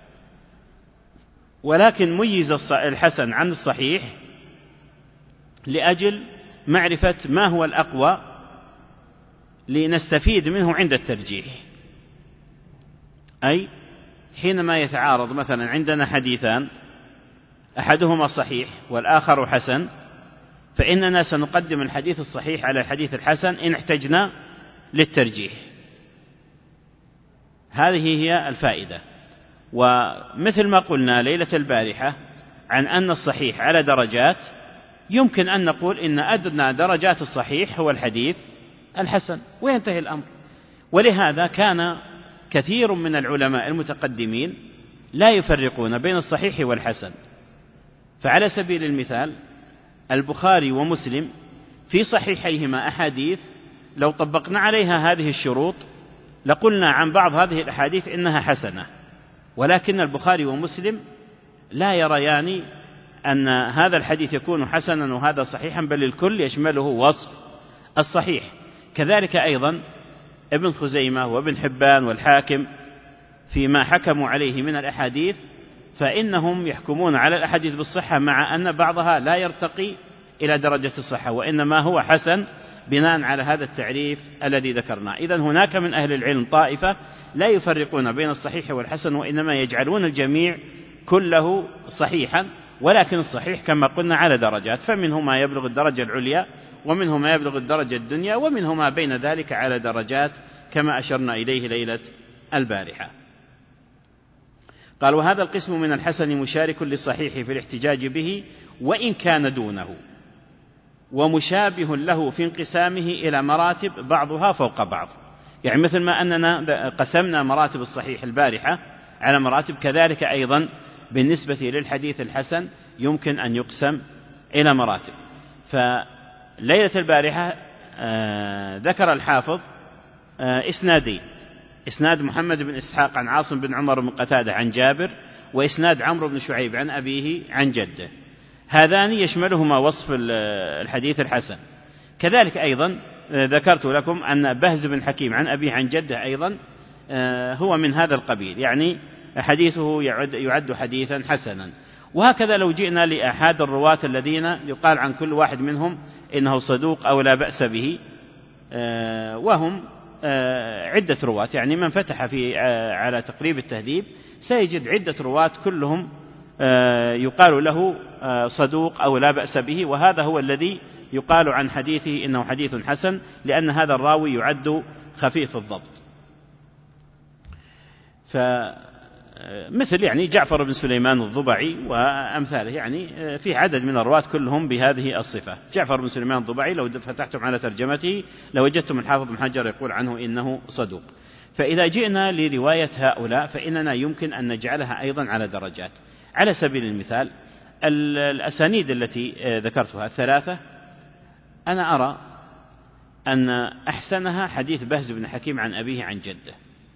ولكن ميز الحسن عن الصحيح لأجل معرفة ما هو الأقوى لنستفيد منه عند الترجيح. أي حينما يتعارض مثلا عندنا حديثان أحدهما صحيح والآخر حسن، فإننا سنقدم الحديث الصحيح على الحديث الحسن إن احتجنا للترجيح. هذه هي الفائدة. ومثل ما قلنا ليلة البارحة عن أن الصحيح على درجات، يمكن أن نقول إن أدنى درجات الصحيح هو الحديث الحسن وينتهي الأمر. ولهذا كان كثير من العلماء المتقدمين لا يفرقون بين الصحيح والحسن. فعلى سبيل المثال البخاري ومسلم في صحيحيهما أحاديث لو طبقنا عليها هذه الشروط لقلنا عن بعض هذه الأحاديث إنها حسنة، ولكن البخاري ومسلم لا يريان أن هذا الحديث يكون حسنا وهذا صحيحا، بل الكل يشمله وصف الصحيح. كذلك أيضا ابن خزيمة وابن حبان والحاكم فيما حكموا عليه من الأحاديث، فإنهم يحكمون على الأحاديث بالصحة مع أن بعضها لا يرتقي إلى درجة الصحة، وإنما هو حسن بناء على هذا التعريف الذي ذكرنا. إذن هناك من أهل العلم طائفة لا يفرقون بين الصحيح والحسن، وإنما يجعلون الجميع كله صحيحا، ولكن الصحيح كما قلنا على درجات، فمنه ما يبلغ الدرجة العليا ومنه ما يبلغ الدرجة الدنيا ومنه ما بين ذلك على درجات كما أشرنا إليه ليلة البارحة. قال: وهذا القسم من الحسن مشارك للصحيح في الاحتجاج به وإن كان دونه، ومشابه له في انقسامه إلى مراتب بعضها فوق بعض. يعني مثل ما أننا قسمنا مراتب الصحيح البارحة على مراتب، كذلك أيضا بالنسبة للحديث الحسن يمكن أن يقسم إلى مراتب. فليلة البارحة ذكر الحافظ إسنادين: إسناد محمد بن إسحاق عن عاصم بن عمر بن قتادة عن جابر، وإسناد عمرو بن شعيب عن أبيه عن جده. هذان يشملهما وصف الحديث الحسن. كذلك أيضا ذكرت لكم أن بهز بن حكيم عن أبيه عن جده أيضا هو من هذا القبيل، يعني حديثه يعد حديثا حسنا. وهكذا لو جئنا لأحد الرواة الذين يقال عن كل واحد منهم إنه صدوق أو لا بأس به، وهم عدة رواة، يعني من فتح على تقريب التهذيب سيجد عدة رواة كلهم يقال له صدوق أو لا بأس به، وهذا هو الذي يقال عن حديثه إنه حديث حسن، لأن هذا الراوي يعد خفيف الضبط. فمثل يعني جعفر بن سليمان الضبعي وأمثاله، يعني في عدد من الرواة كلهم بهذه الصفة. جعفر بن سليمان الضبعي لو فتحتم على ترجمته لوجدتم الحافظ بن حجر يقول عنه إنه صدوق. فإذا جئنا لرواية هؤلاء فإننا يمكن أن نجعلها أيضا على درجات. على سبيل المثال الأسانيد التي ذكرتها الثلاثة أنا أرى أن أحسنها حديث بهز بن حكيم عن أبيه عن جده،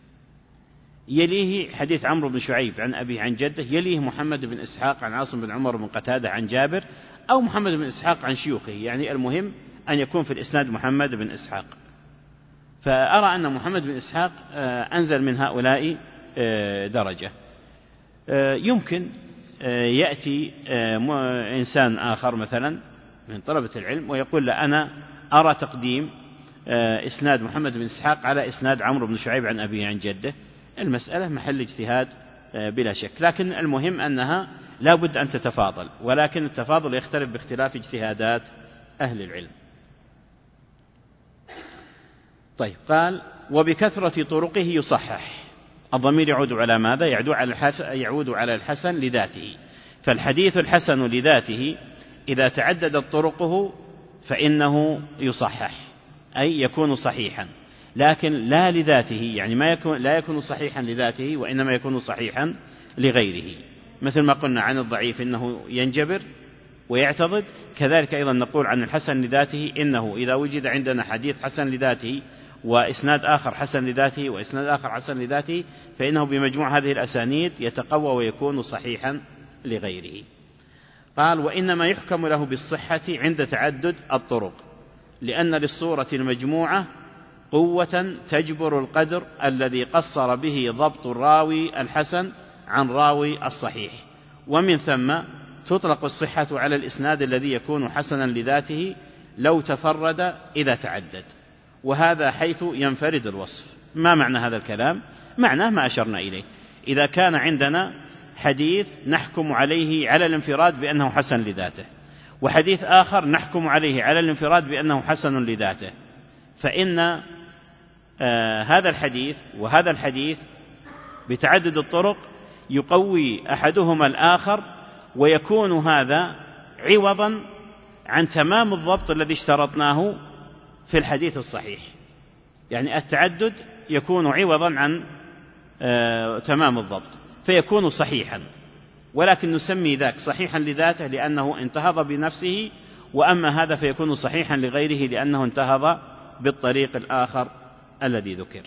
يليه حديث عمرو بن شعيب عن أبيه عن جده، يليه محمد بن إسحاق عن عاصم بن عمر بن قتادة عن جابر، أو محمد بن إسحاق عن شيوخه، يعني المهم أن يكون في الإسناد محمد بن إسحاق. فأرى أن محمد بن إسحاق أنزل من هؤلاء درجة. يمكن يأتي إنسان آخر مثلا من طلبة العلم ويقول: لا، أنا أرى تقديم إسناد محمد بن إسحاق على إسناد عمرو بن شعيب عن أبيه عن جده. المسألة محل اجتهاد بلا شك، لكن المهم أنها لا بد أن تتفاضل، ولكن التفاضل يختلف باختلاف اجتهادات أهل العلم. طيب، قال: وبكثرة طرقه يصحح. الضمير يعود على ماذا؟ يعود على الحسن لذاته. فالحديث الحسن لذاته إذا تعددت طرقه فإنه يصحح، أي يكون صحيحا، لكن لا لذاته، يعني لا يكون صحيحا لذاته، وإنما يكون صحيحا لغيره. مثل ما قلنا عن الضعيف إنه ينجبر ويعتضد، كذلك أيضا نقول عن الحسن لذاته إنه إذا وجد عندنا حديث حسن لذاته وإسناد آخر حسن لذاته وإسناد آخر حسن لذاته، فإنه بمجموع هذه الأسانيد يتقوى ويكون صحيحا لغيره. قال: وإنما يحكم له بالصحة عند تعدد الطرق، لأن للصورة المجموعة قوة تجبر القدر الذي قصر به ضبط الراوي الحسن عن راوي الصحيح، ومن ثم تطلق الصحة على الإسناد الذي يكون حسنا لذاته لو تفرد إذا تعدد، وهذا حيث ينفرد الوصف. ما معنى هذا الكلام؟ معناه ما أشرنا إليه. إذا كان عندنا حديث نحكم عليه على الانفراد بأنه حسن لذاته، وحديث آخر نحكم عليه على الانفراد بأنه حسن لذاته، فإن هذا الحديث وهذا الحديث بتعدد الطرق يقوي أحدهما الآخر، ويكون هذا عوضا عن تمام الضبط الذي اشترطناه في الحديث الصحيح. يعني التعدد يكون عوضا عن تمام الضبط فيكون صحيحا، ولكن نسمي ذاك صحيحا لذاته لأنه انتهض بنفسه، وأما هذا فيكون صحيحا لغيره لأنه انتهض بالطريق الآخر الذي ذكر.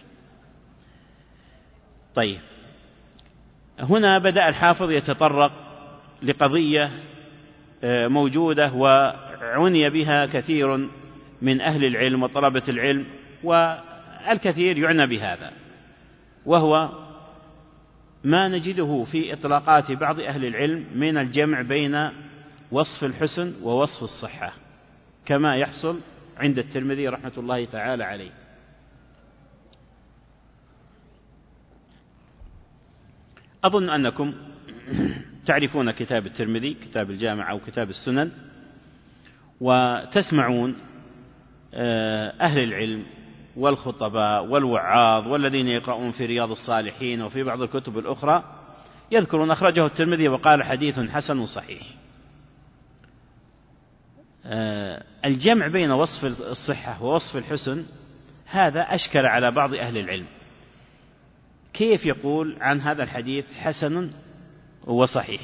طيب، هنا بدأ الحافظ يتطرق لقضية موجودة وعني بها كثير من أهل العلم وطلبة العلم، والكثير يعنى بهذا، وهو ما نجده في إطلاقات بعض أهل العلم من الجمع بين وصف الحسن ووصف الصحة، كما يحصل عند الترمذي رحمة الله تعالى عليه. أظن أنكم تعرفون كتاب الترمذي، كتاب الجامع أو كتاب السنن، وتسمعون أهل العلم والخطباء والوعاظ والذين يقرؤون في رياض الصالحين وفي بعض الكتب الأخرى يذكرون أخرجه الترمذي وقال حديث حسن صحيح. الجمع بين وصف الصحة ووصف الحسن هذا أشكل على بعض أهل العلم، كيف يقول عن هذا الحديث حسن وصحيح،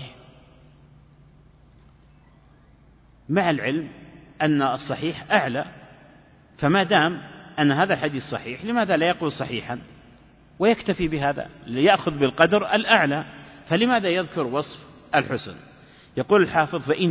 مع العلم أن الصحيح أعلى، فما دام أن هذا الحديث صحيح لماذا لا يقول صحيحا ويكتفي بهذا، ليأخذ بالقدر الأعلى، فلماذا يذكر وصف الحسن؟ يقول الحافظ فإن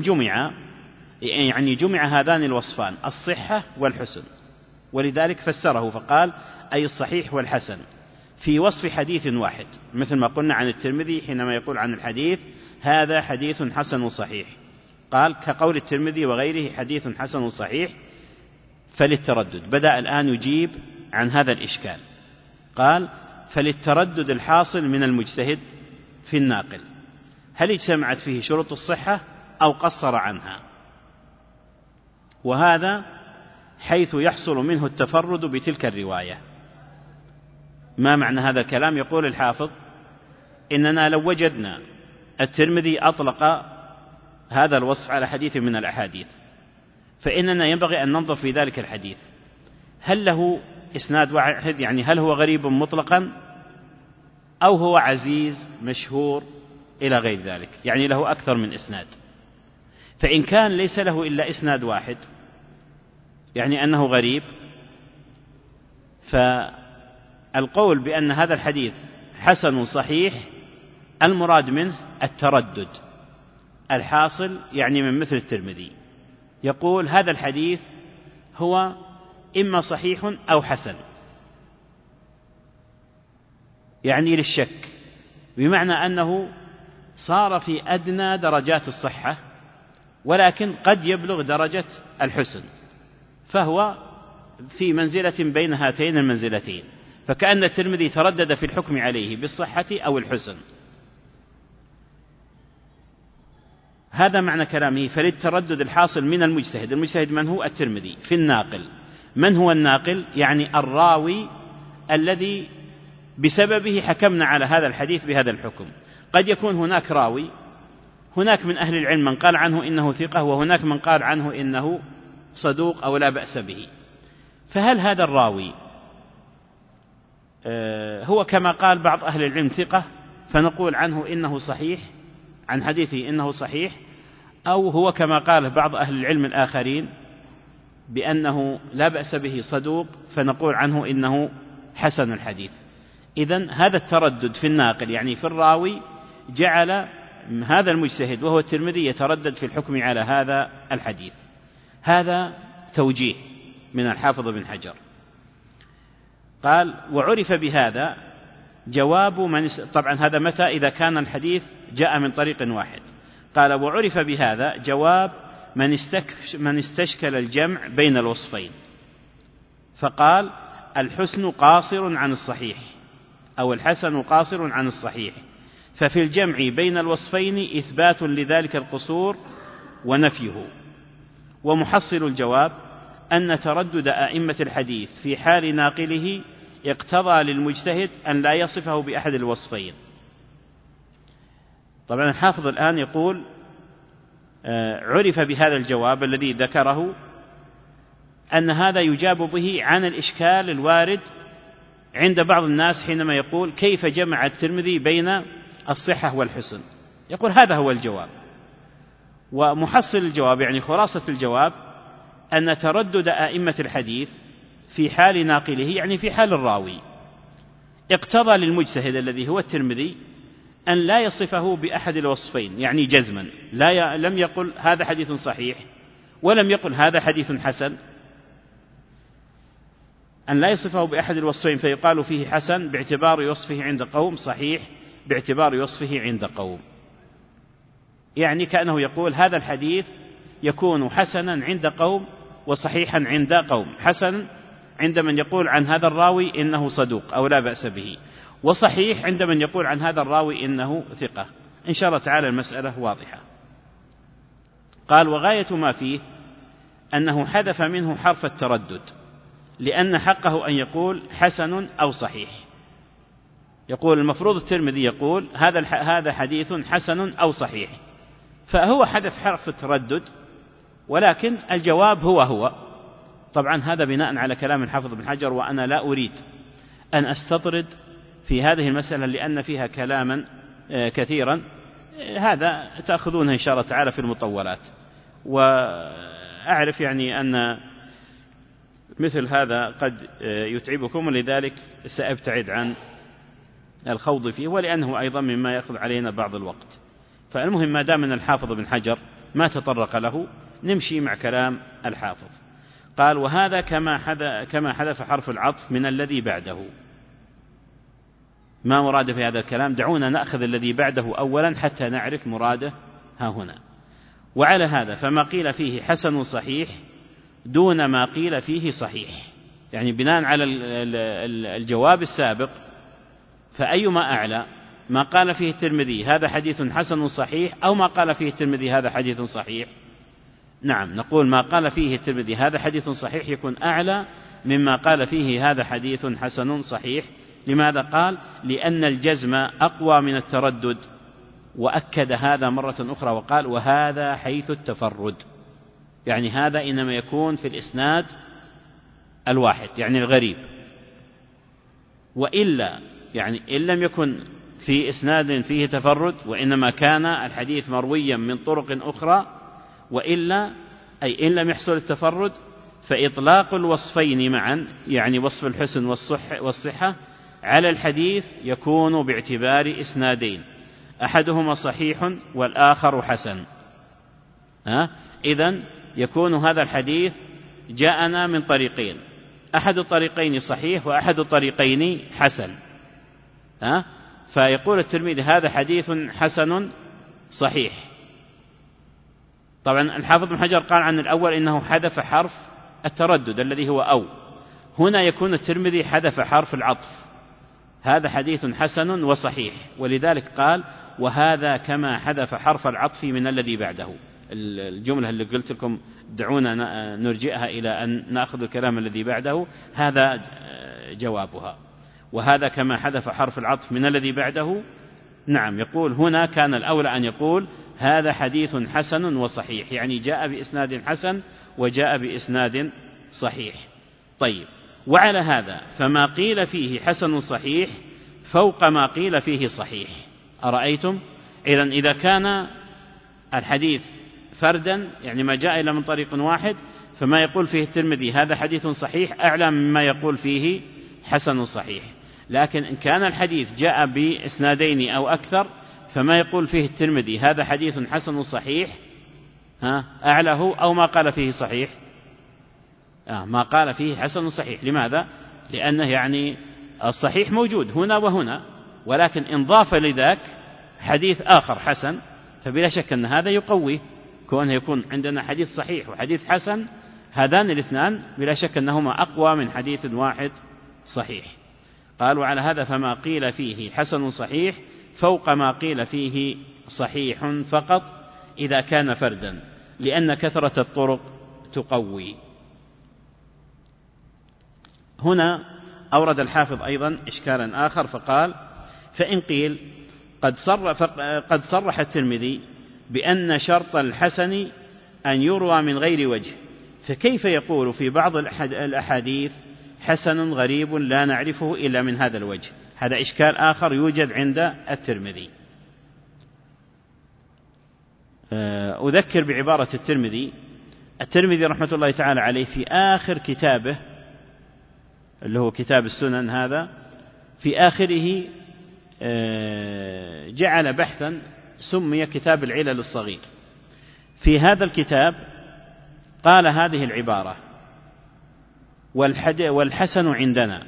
جمع هذان الوصفان الصحة والحسن، ولذلك فسره فقال أي الصحيح والحسن في وصف حديث واحد، مثل ما قلنا عن الترمذي حينما يقول عن الحديث هذا حديث حسن صحيح، قال كقول الترمذي وغيره حديث حسن صحيح فللتردد. بدأ الآن يجيب عن هذا الإشكال، قال فللتردد الحاصل من المجتهد في الناقل، هل اجتمعت فيه شروط الصحة أو قصر عنها؟ وهذا حيث يحصل منه التفرد بتلك الرواية. ما معنى هذا الكلام؟ يقول الحافظ إننا لو وجدنا الترمذي أطلق هذا الوصف على حديث من الأحاديث، فإننا ينبغي أن ننظر في ذلك الحديث هل له إسناد واحد، يعني هل هو غريب مطلقا أو هو عزيز مشهور إلى غير ذلك، يعني له أكثر من إسناد. فإن كان ليس له إلا إسناد واحد يعني أنه غريب، فالقول بأن هذا الحديث حسن صحيح المراد منه التردد الحاصل، يعني من مثل الترمذي يقول هذا الحديث هو إما صحيح أو حسن، يعني للشك، بمعنى أنه صار في أدنى درجات الصحة ولكن قد يبلغ درجة الحسن، فهو في منزلة بين هاتين المنزلتين، فكأن الترمذي تردد في الحكم عليه بالصحة أو الحسن. هذا معنى كلامه فللتردد الحاصل من المجتهد. المجتهد من هو؟ الترمذي في الناقل. من هو الناقل؟ يعني الراوي الذي بسببه حكمنا على هذا الحديث بهذا الحكم. قد يكون هناك راوي، هناك من أهل العلم من قال عنه إنه ثقة، وهناك من قال عنه إنه صدوق أو لا بأس به، فهل هذا الراوي هو كما قال بعض أهل العلم ثقة فنقول عنه إنه صحيح، عن حديثه إنه صحيح، أو هو كما قال بعض أهل العلم الآخرين بأنه لا بأس به صدوق فنقول عنه إنه حسن الحديث؟ إذن هذا التردد في الناقل يعني في الراوي جعل هذا المجتهد وهو الترمذي يتردد في الحكم على هذا الحديث. هذا توجيه من الحافظ بن حجر. قال وعرف بهذا جواب من، طبعا هذا متى؟ إذا كان الحديث جاء من طريق واحد. قال وعرف بهذا جواب من استشكل الجمع بين الوصفين، فقال الحسن قاصر عن الصحيح أو الحسن قاصر عن الصحيح، ففي الجمع بين الوصفين إثبات لذلك القصور ونفيه. ومحصل الجواب أن تردد أئمة الحديث في حال ناقله اقتضى للمجتهد أن لا يصفه بأحد الوصفين، طبعا الحافظ الآن يقول عرف بهذا الجواب الذي ذكره أن هذا يجاب به عن الإشكال الوارد عند بعض الناس حينما يقول كيف جمع الترمذي بين الصحة والحسن. يقول هذا هو الجواب. ومحصل الجواب يعني خلاصة الجواب أن تردد أئمة الحديث في حال ناقله يعني في حال الراوي اقتضى للمجتهد الذي هو الترمذي أن لا يصفه بأحد الوصفين يعني جزما، لم يقل هذا حديث صحيح ولم يقل هذا حديث حسن، أن لا يصفه بأحد الوصفين فيقال فيه حسن باعتبار وصفه عند قوم، صحيح باعتبار وصفه عند قوم. يعني كأنه يقول هذا الحديث يكون حسنا عند قوم وصحيحا عند قوم. حسن عند من يقول عن هذا الراوي إنه صدوق أو لا بأس به، وصحيح عند من يقول عن هذا الراوي إنه ثقة. إن شاء الله تعالى المسألة واضحة. قال وغاية ما فيه أنه حذف منه حرف التردد لأن حقه أن يقول حسن أو صحيح. يقول المفروض الترمذي يقول هذا حديث حسن أو صحيح، فهو حذف حرف التردد، ولكن الجواب هو. طبعا هذا بناء على كلام الحافظ بن حجر، وأنا لا أريد أن أستطرد في هذه المسألة لأن فيها كلاما كثيرا، هذا تأخذونه إن شاء الله تعالى في المطولات. وأعرف يعني أن مثل هذا قد يتعبكم، ولذلك سأبتعد عن الخوض فيه، ولأنه أيضا مما يأخذ علينا بعض الوقت. فالمهم ما دام من الحافظ بن حجر ما تطرق له نمشي مع كلام الحافظ. قال وهذا كما حذف حرف العطف من الذي بعده. ما مراده في هذا الكلام؟ دعونا نأخذ الذي بعده أولا حتى نعرف مراده ها هنا. وعلى هذا فما قيل فيه حسن صحيح دون ما قيل فيه صحيح، يعني بناء على الجواب السابق فأيما أعلى، ما قال فيه الترمذي هذا حديث حسن صحيح أو ما قال فيه الترمذي هذا حديث صحيح؟ نعم، نقول ما قال فيه الترمذي هذا حديث صحيح يكون أعلى مما قال فيه هذا حديث حسن صحيح. لماذا قال؟ لأن الجزم أقوى من التردد، وأكد هذا مرة أخرى وقال وهذا حيث التفرد، يعني هذا إنما يكون في الإسناد الواحد يعني الغريب، وإلا يعني إن لم يكن في إسناد فيه تفرد وإنما كان الحديث مرويا من طرق أخرى، وإلا أي إن لم يحصل التفرد فإطلاق الوصفين معا يعني وصف الحسن والصحة على الحديث يكون باعتبار إسنادين، أحدهما صحيح والآخر حسن. إذن يكون هذا الحديث جاءنا من طريقين، أحد الطريقين صحيح وأحد الطريقين حسن. فيقول الترمذي هذا حديث حسن صحيح. طبعا الحافظ بن حجر قال عن الأول إنه حذف حرف التردد الذي هو أو، هنا يكون الترمذي حذف حرف العطف، هذا حديث حسن وصحيح، ولذلك قال وهذا كما حذف حرف العطف من الذي بعده. الجملة اللي قلت لكم دعونا نرجئها إلى أن نأخذ الكلام الذي بعده، هذا جوابها. وهذا كما حذف حرف العطف من الذي بعده. نعم، يقول هنا كان الأولى أن يقول هذا حديث حسن وصحيح، يعني جاء بإسناد حسن وجاء بإسناد صحيح. طيب، وعلى هذا فما قيل فيه حسن صحيح فوق ما قيل فيه صحيح. أرأيتم؟ إذن إذا كان الحديث فردا يعني ما جاء إلا من طريق واحد، فما يقول فيه الترمذي هذا حديث صحيح أعلى مما يقول فيه حسن صحيح. لكن إن كان الحديث جاء بإسنادين أو أكثر فما يقول فيه الترمذي هذا حديث حسن صحيح أعله أو ما قال فيه صحيح، ما قال فيه حسن صحيح. لماذا؟ لأنه يعني الصحيح موجود هنا وهنا، ولكن إن ضاف لذاك حديث آخر حسن فبلا شك أن هذا يقوي كونه يكون عندنا حديث صحيح وحديث حسن، هذان الاثنان بلا شك أنهما أقوى من حديث واحد صحيح. قال وعلى هذا فما قيل فيه حسن صحيح فوق ما قيل فيه صحيح فقط إذا كان فردا، لأن كثرة الطرق تقوي. هنا أورد الحافظ أيضا إشكالا آخر فقال فإن قيل قد صرح الترمذي بأن شرط الحسن أن يروى من غير وجه، فكيف يقول في بعض الأحاديث حسن غريب لا نعرفه إلا من هذا الوجه؟ هذا إشكال آخر يوجد عند الترمذي. أذكر بعبارة الترمذي رحمة الله تعالى عليه في آخر كتابه اللي هو كتاب السنن، هذا في آخره جعل بحثا سمي كتاب العلل الصغير. في هذا الكتاب قال هذه العبارة: والحسن عندنا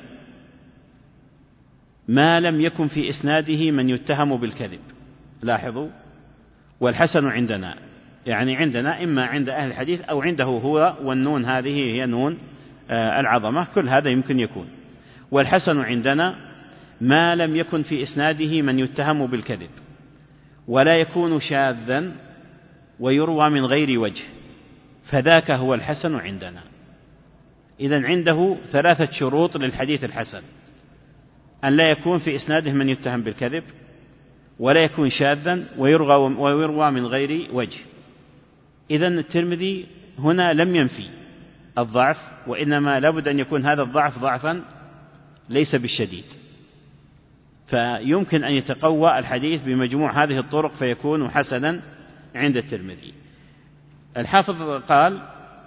ما لم يكن في إسناده من يتهم بالكذب. لاحظوا، والحسن عندنا يعني عندنا إما عند أهل الحديث أو عنده هو، والنون هذه هي نون العظمة، كل هذا يمكن يكون. والحسن عندنا ما لم يكن في إسناده من يتهم بالكذب ولا يكون شاذا ويروى من غير وجه، فذاك هو الحسن عندنا. إذن عنده 3 شروط للحديث الحسن: أن لا يكون في إسناده من يتهم بالكذب، ولا يكون شاذا، ويروى من غير وجه. إذن الترمذي هنا لم ينفي الضعف، وإنما لابد أن يكون هذا الضعف ضعفا ليس بالشديد، فيمكن أن يتقوى الحديث بمجموع هذه الطرق فيكون حسنا عند الترمذي. الحافظ قال: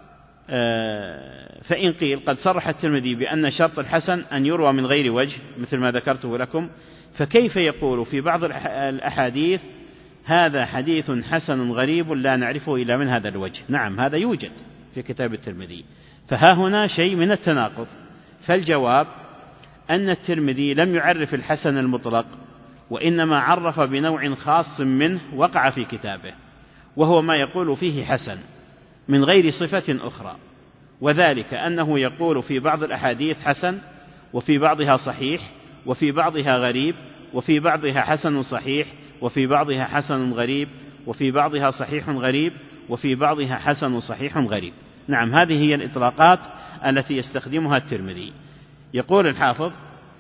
فإن قيل قد صرح الترمذي بأن شرط الحسن أن يروى من غير وجه مثل ما ذكرته لكم، فكيف يقول في بعض الأحاديث هذا حديث حسن غريب لا نعرفه إلا من هذا الوجه؟ نعم، هذا يوجد في كتاب الترمذي، فها هنا شيء من التناقض. فالجواب أن الترمذي لم يعرف الحسن المطلق، وإنما عرف بنوع خاص منه وقع في كتابه، وهو ما يقول فيه حسن من غير صفة أخرى، وذلك أنه يقول في بعض الأحاديث حسن، وفي بعضها صحيح، وفي بعضها غريب، وفي بعضها حسن صحيح، وفي بعضها حسن غريب، وفي بعضها صحيح غريب، وفي بعضها حسن صحيح غريب. نعم، هذه هي الإطلاقات التي يستخدمها الترمذي. يقول الحافظ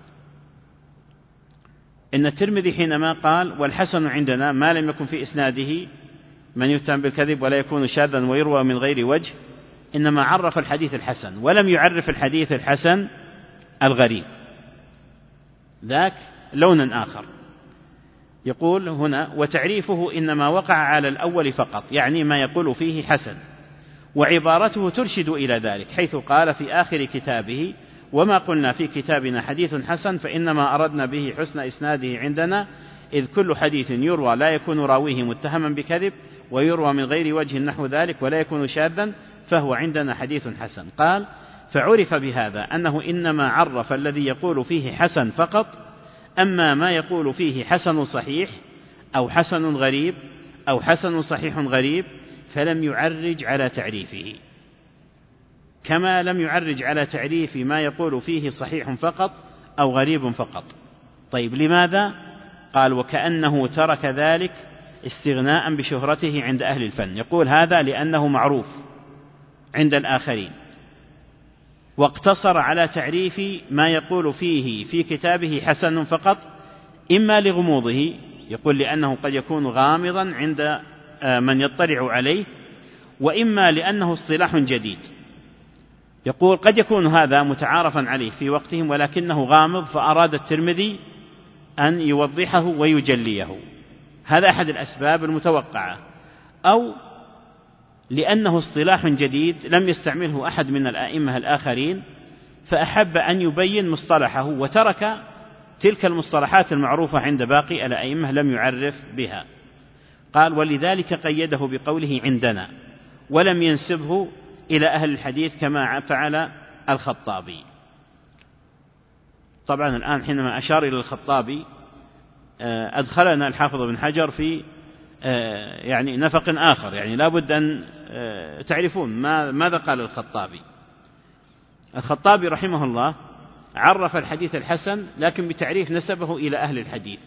إن الترمذي حينما قال والحسن عندنا ما لم يكن في إسناده من يتهم بالكذب ولا يكون شاذا ويروى من غير وجه، إنما عرف الحديث الحسن ولم يعرف الحديث الحسن الغريب، ذاك لون آخر. يقول هنا: وتعريفه إنما وقع على الأول فقط، يعني ما يقول فيه حسن، وعبارته ترشد إلى ذلك، حيث قال في آخر كتابه: وما قلنا في كتابنا حديث حسن فإنما أردنا به حسن إسناده عندنا، إذ كل حديث يروى لا يكون راويه متهما بكذب ويروى من غير وجه نحو ذلك ولا يكون شاذا فهو عندنا حديث حسن. قال: فعرف بهذا أنه إنما عرف الذي يقول فيه حسن فقط، أما ما يقول فيه حسن صحيح أو حسن غريب أو حسن صحيح غريب فلم يعرج على تعريفه، كما لم يعرج على تعريف ما يقول فيه صحيح فقط أو غريب فقط. طيب، لماذا؟ قال: وكأنه ترك ذلك استغناء بشهرته عند أهل الفن. يقول هذا لأنه معروف عند الآخرين، واقتصر على تعريف ما يقول فيه في كتابه حسن فقط، إما لغموضه، يقول لأنه قد يكون غامضا عند من يطلع عليه، وإما لأنه اصطلاح جديد. يقول قد يكون هذا متعارفا عليه في وقتهم ولكنه غامض، فأراد الترمذي أن يوضحه ويجليه، هذا أحد الأسباب المتوقعة، أو لأنه اصطلاح جديد لم يستعمله أحد من الآئمة الآخرين فأحب أن يبين مصطلحه وترك تلك المصطلحات المعروفة عند باقي الآئمة لم يعرف بها. قال: ولذلك قيده بقوله عندنا، ولم ينسبه إلى أهل الحديث كما فعل الخطابي. طبعا الآن حينما أشار إلى الخطابي أدخلنا الحافظ بن حجر في يعني نفق آخر، يعني لا بد أن تعرفون ماذا قال الخطابي. الخطابي رحمه الله عرف الحديث الحسن لكن بتعريف نسبه إلى أهل الحديث،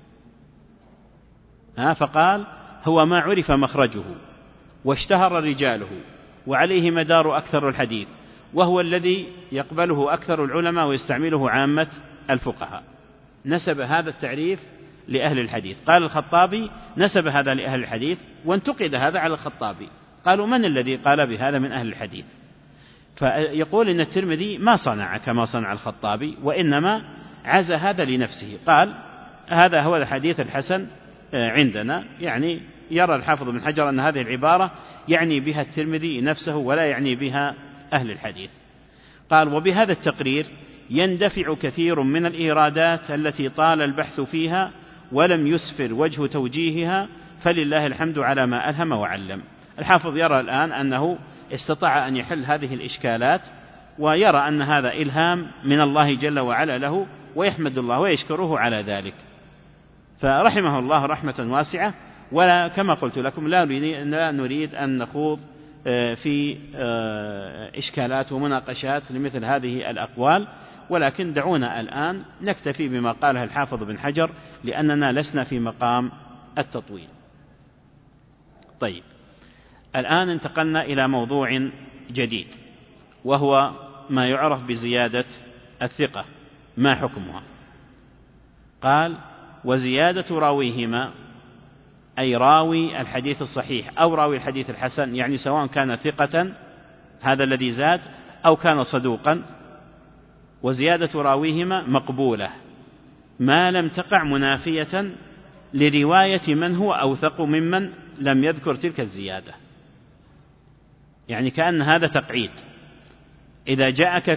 فقال: هو ما عرف مخرجه واشتهر رجاله وعليه مدار أكثر الحديث، وهو الذي يقبله أكثر العلماء ويستعمله عامة الفقهاء. نسب هذا التعريف لأهل الحديث. قال الخطابي نسب هذا لأهل الحديث، وانتقد هذا على الخطابي، قالوا من الذي قال بهذا من أهل الحديث؟ فيقول إن الترمذي ما صنع كما صنع الخطابي، وإنما عزى هذا لنفسه، قال هذا هو الحديث الحسن عندنا. يعني يرى الحافظ بن حجر أن هذه العبارة يعني بها الترمذي نفسه ولا يعني بها أهل الحديث. قال وبهذا التقرير يندفع كثير من الإيرادات التي طال البحث فيها ولم يسفر وجه توجيهها، فلله الحمد على ما ألهم وعلم. الحافظ يرى الآن أنه استطاع أن يحل هذه الإشكالات، ويرى أن هذا إلهام من الله جل وعلا له، ويحمد الله ويشكره على ذلك. فرحمه الله رحمة واسعة. ولا كما قلت لكم لا نريد أن نخوض في إشكالات ومناقشات لمثل هذه الأقوال، ولكن دعونا الآن نكتفي بما قاله الحافظ بن حجر، لأننا لسنا في مقام التطويل. طيب، الآن انتقلنا إلى موضوع جديد، وهو ما يعرف بزيادة الثقة، ما حكمها؟ قال وزيادة راويهما، أي راوي الحديث الصحيح أو راوي الحديث الحسن، يعني سواء كان ثقة هذا الذي زاد أو كان صدوقا، وزيادة راويهما مقبولة ما لم تقع منافية لرواية من هو أوثق ممن لم يذكر تلك الزيادة. يعني كأن هذا تقعيد. إذا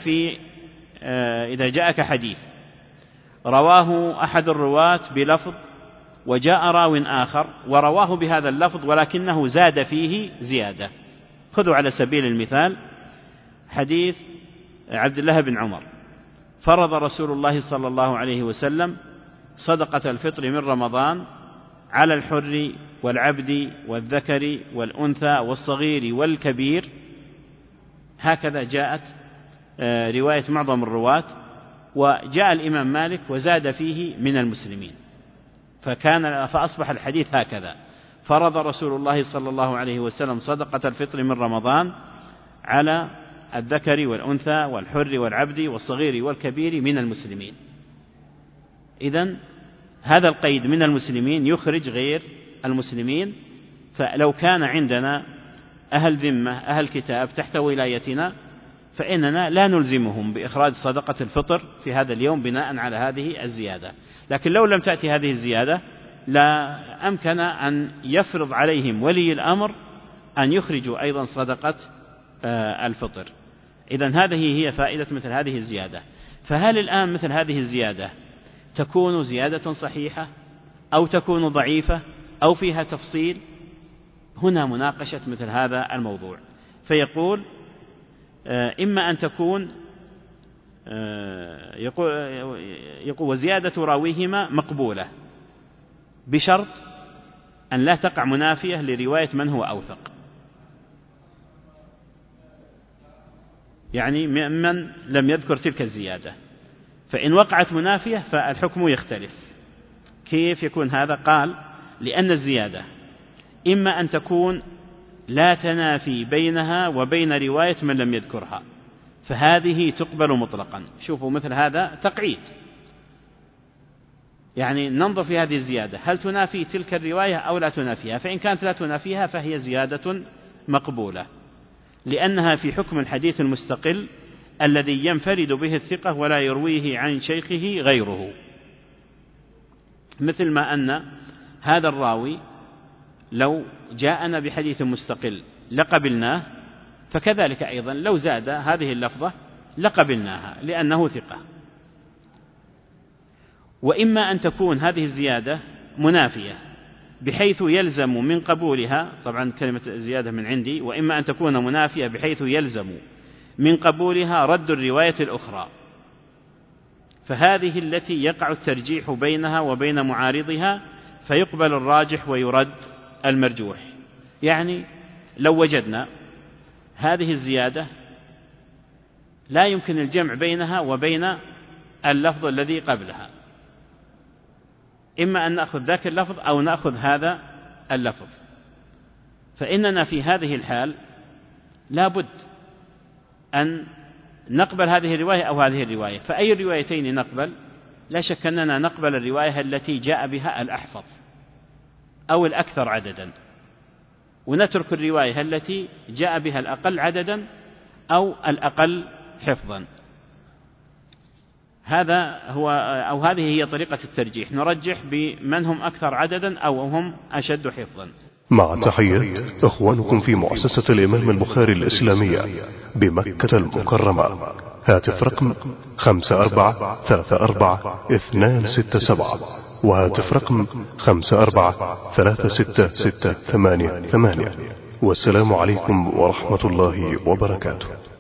جاءك حديث رواه أحد الرواة بلفظ، وجاء راو آخر ورواه بهذا اللفظ ولكنه زاد فيه زيادة. خذوا على سبيل المثال حديث عبد الله بن عمر: فرض رسول الله صلى الله عليه وسلم صدقة الفطر من رمضان على الحر والعبد والذكر والأنثى والصغير والكبير. هكذا جاءت رواية معظم الرواة، وجاء الإمام مالك وزاد فيه من المسلمين، فأصبح الحديث هكذا: فرض رسول الله صلى الله عليه وسلم صدقة الفطر من رمضان على الذكر والأنثى والحر والعبد والصغير والكبير من المسلمين. إذن هذا القيد من المسلمين يخرج غير المسلمين. فلو كان عندنا أهل ذمة أهل كتاب تحت ولايتنا فإننا لا نلزمهم بإخراج صدقة الفطر في هذا اليوم بناء على هذه الزيادة. لكن لو لم تأتي هذه الزيادة لا أمكن أن يفرض عليهم ولي الأمر أن يخرجوا أيضا صدقة الفطر. إذن هذه هي فائدة مثل هذه الزيادة. فهل الآن مثل هذه الزيادة تكون زيادة صحيحة أو تكون ضعيفة أو فيها تفصيل؟ هنا مناقشة مثل هذا الموضوع. فيقول إما أن تكون يقول وزيادة راويهما مقبولة بشرط أن لا تقع منافية لرواية من هو أوثق، يعني من لم يذكر تلك الزيادة. فإن وقعت منافية فالحكم يختلف. كيف يكون هذا؟ قال لأن الزيادة إما أن تكون لا تنافي بينها وبين رواية من لم يذكرها، فهذه تقبل مطلقا. شوفوا مثل هذا تقعيد، يعني ننظر في هذه الزيادة هل تنافي تلك الرواية أو لا تنافيها. فإن كانت لا تنافيها فهي زيادة مقبولة، لأنها في حكم الحديث المستقل الذي ينفرد به الثقة ولا يرويه عن شيخه غيره. مثل ما أن هذا الراوي لو جاءنا بحديث مستقل لقبلناه، فكذلك أيضا لو زاد هذه اللفظة لقبلناها لأنه ثقة. وإما أن تكون هذه الزيادة منافية بحيث يلزم من قبولها، طبعا كلمة زيادة من عندي، وإما أن تكون منافية بحيث يلزم من قبولها رد الرواية الأخرى، فهذه التي يقع الترجيح بينها وبين معارضها، فيقبل الراجح ويرد المرجوح. يعني لو وجدنا هذه الزيادة لا يمكن الجمع بينها وبين اللفظ الذي قبلها، إما أن نأخذ ذاك اللفظ أو نأخذ هذا اللفظ، فإننا في هذه الحال لا بد أن نقبل هذه الرواية أو هذه الرواية. فأي الروايتين نقبل؟ لا شك أننا نقبل الرواية التي جاء بها الأحفظ أو الأكثر عددا، ونترك الرواية التي جاء بها الأقل عددا أو الأقل حفظا. هذه هي طريقة الترجيح، نرجح بمن هم أكثر عددا أو هم أشد حفظا. مع تحيات إخوانكم في مؤسسة الإمام البخاري الإسلامية بمكة المكرمة. هاتف رقم 5434-267 وهاتف رقم 543668. والسلام عليكم ورحمة الله وبركاته.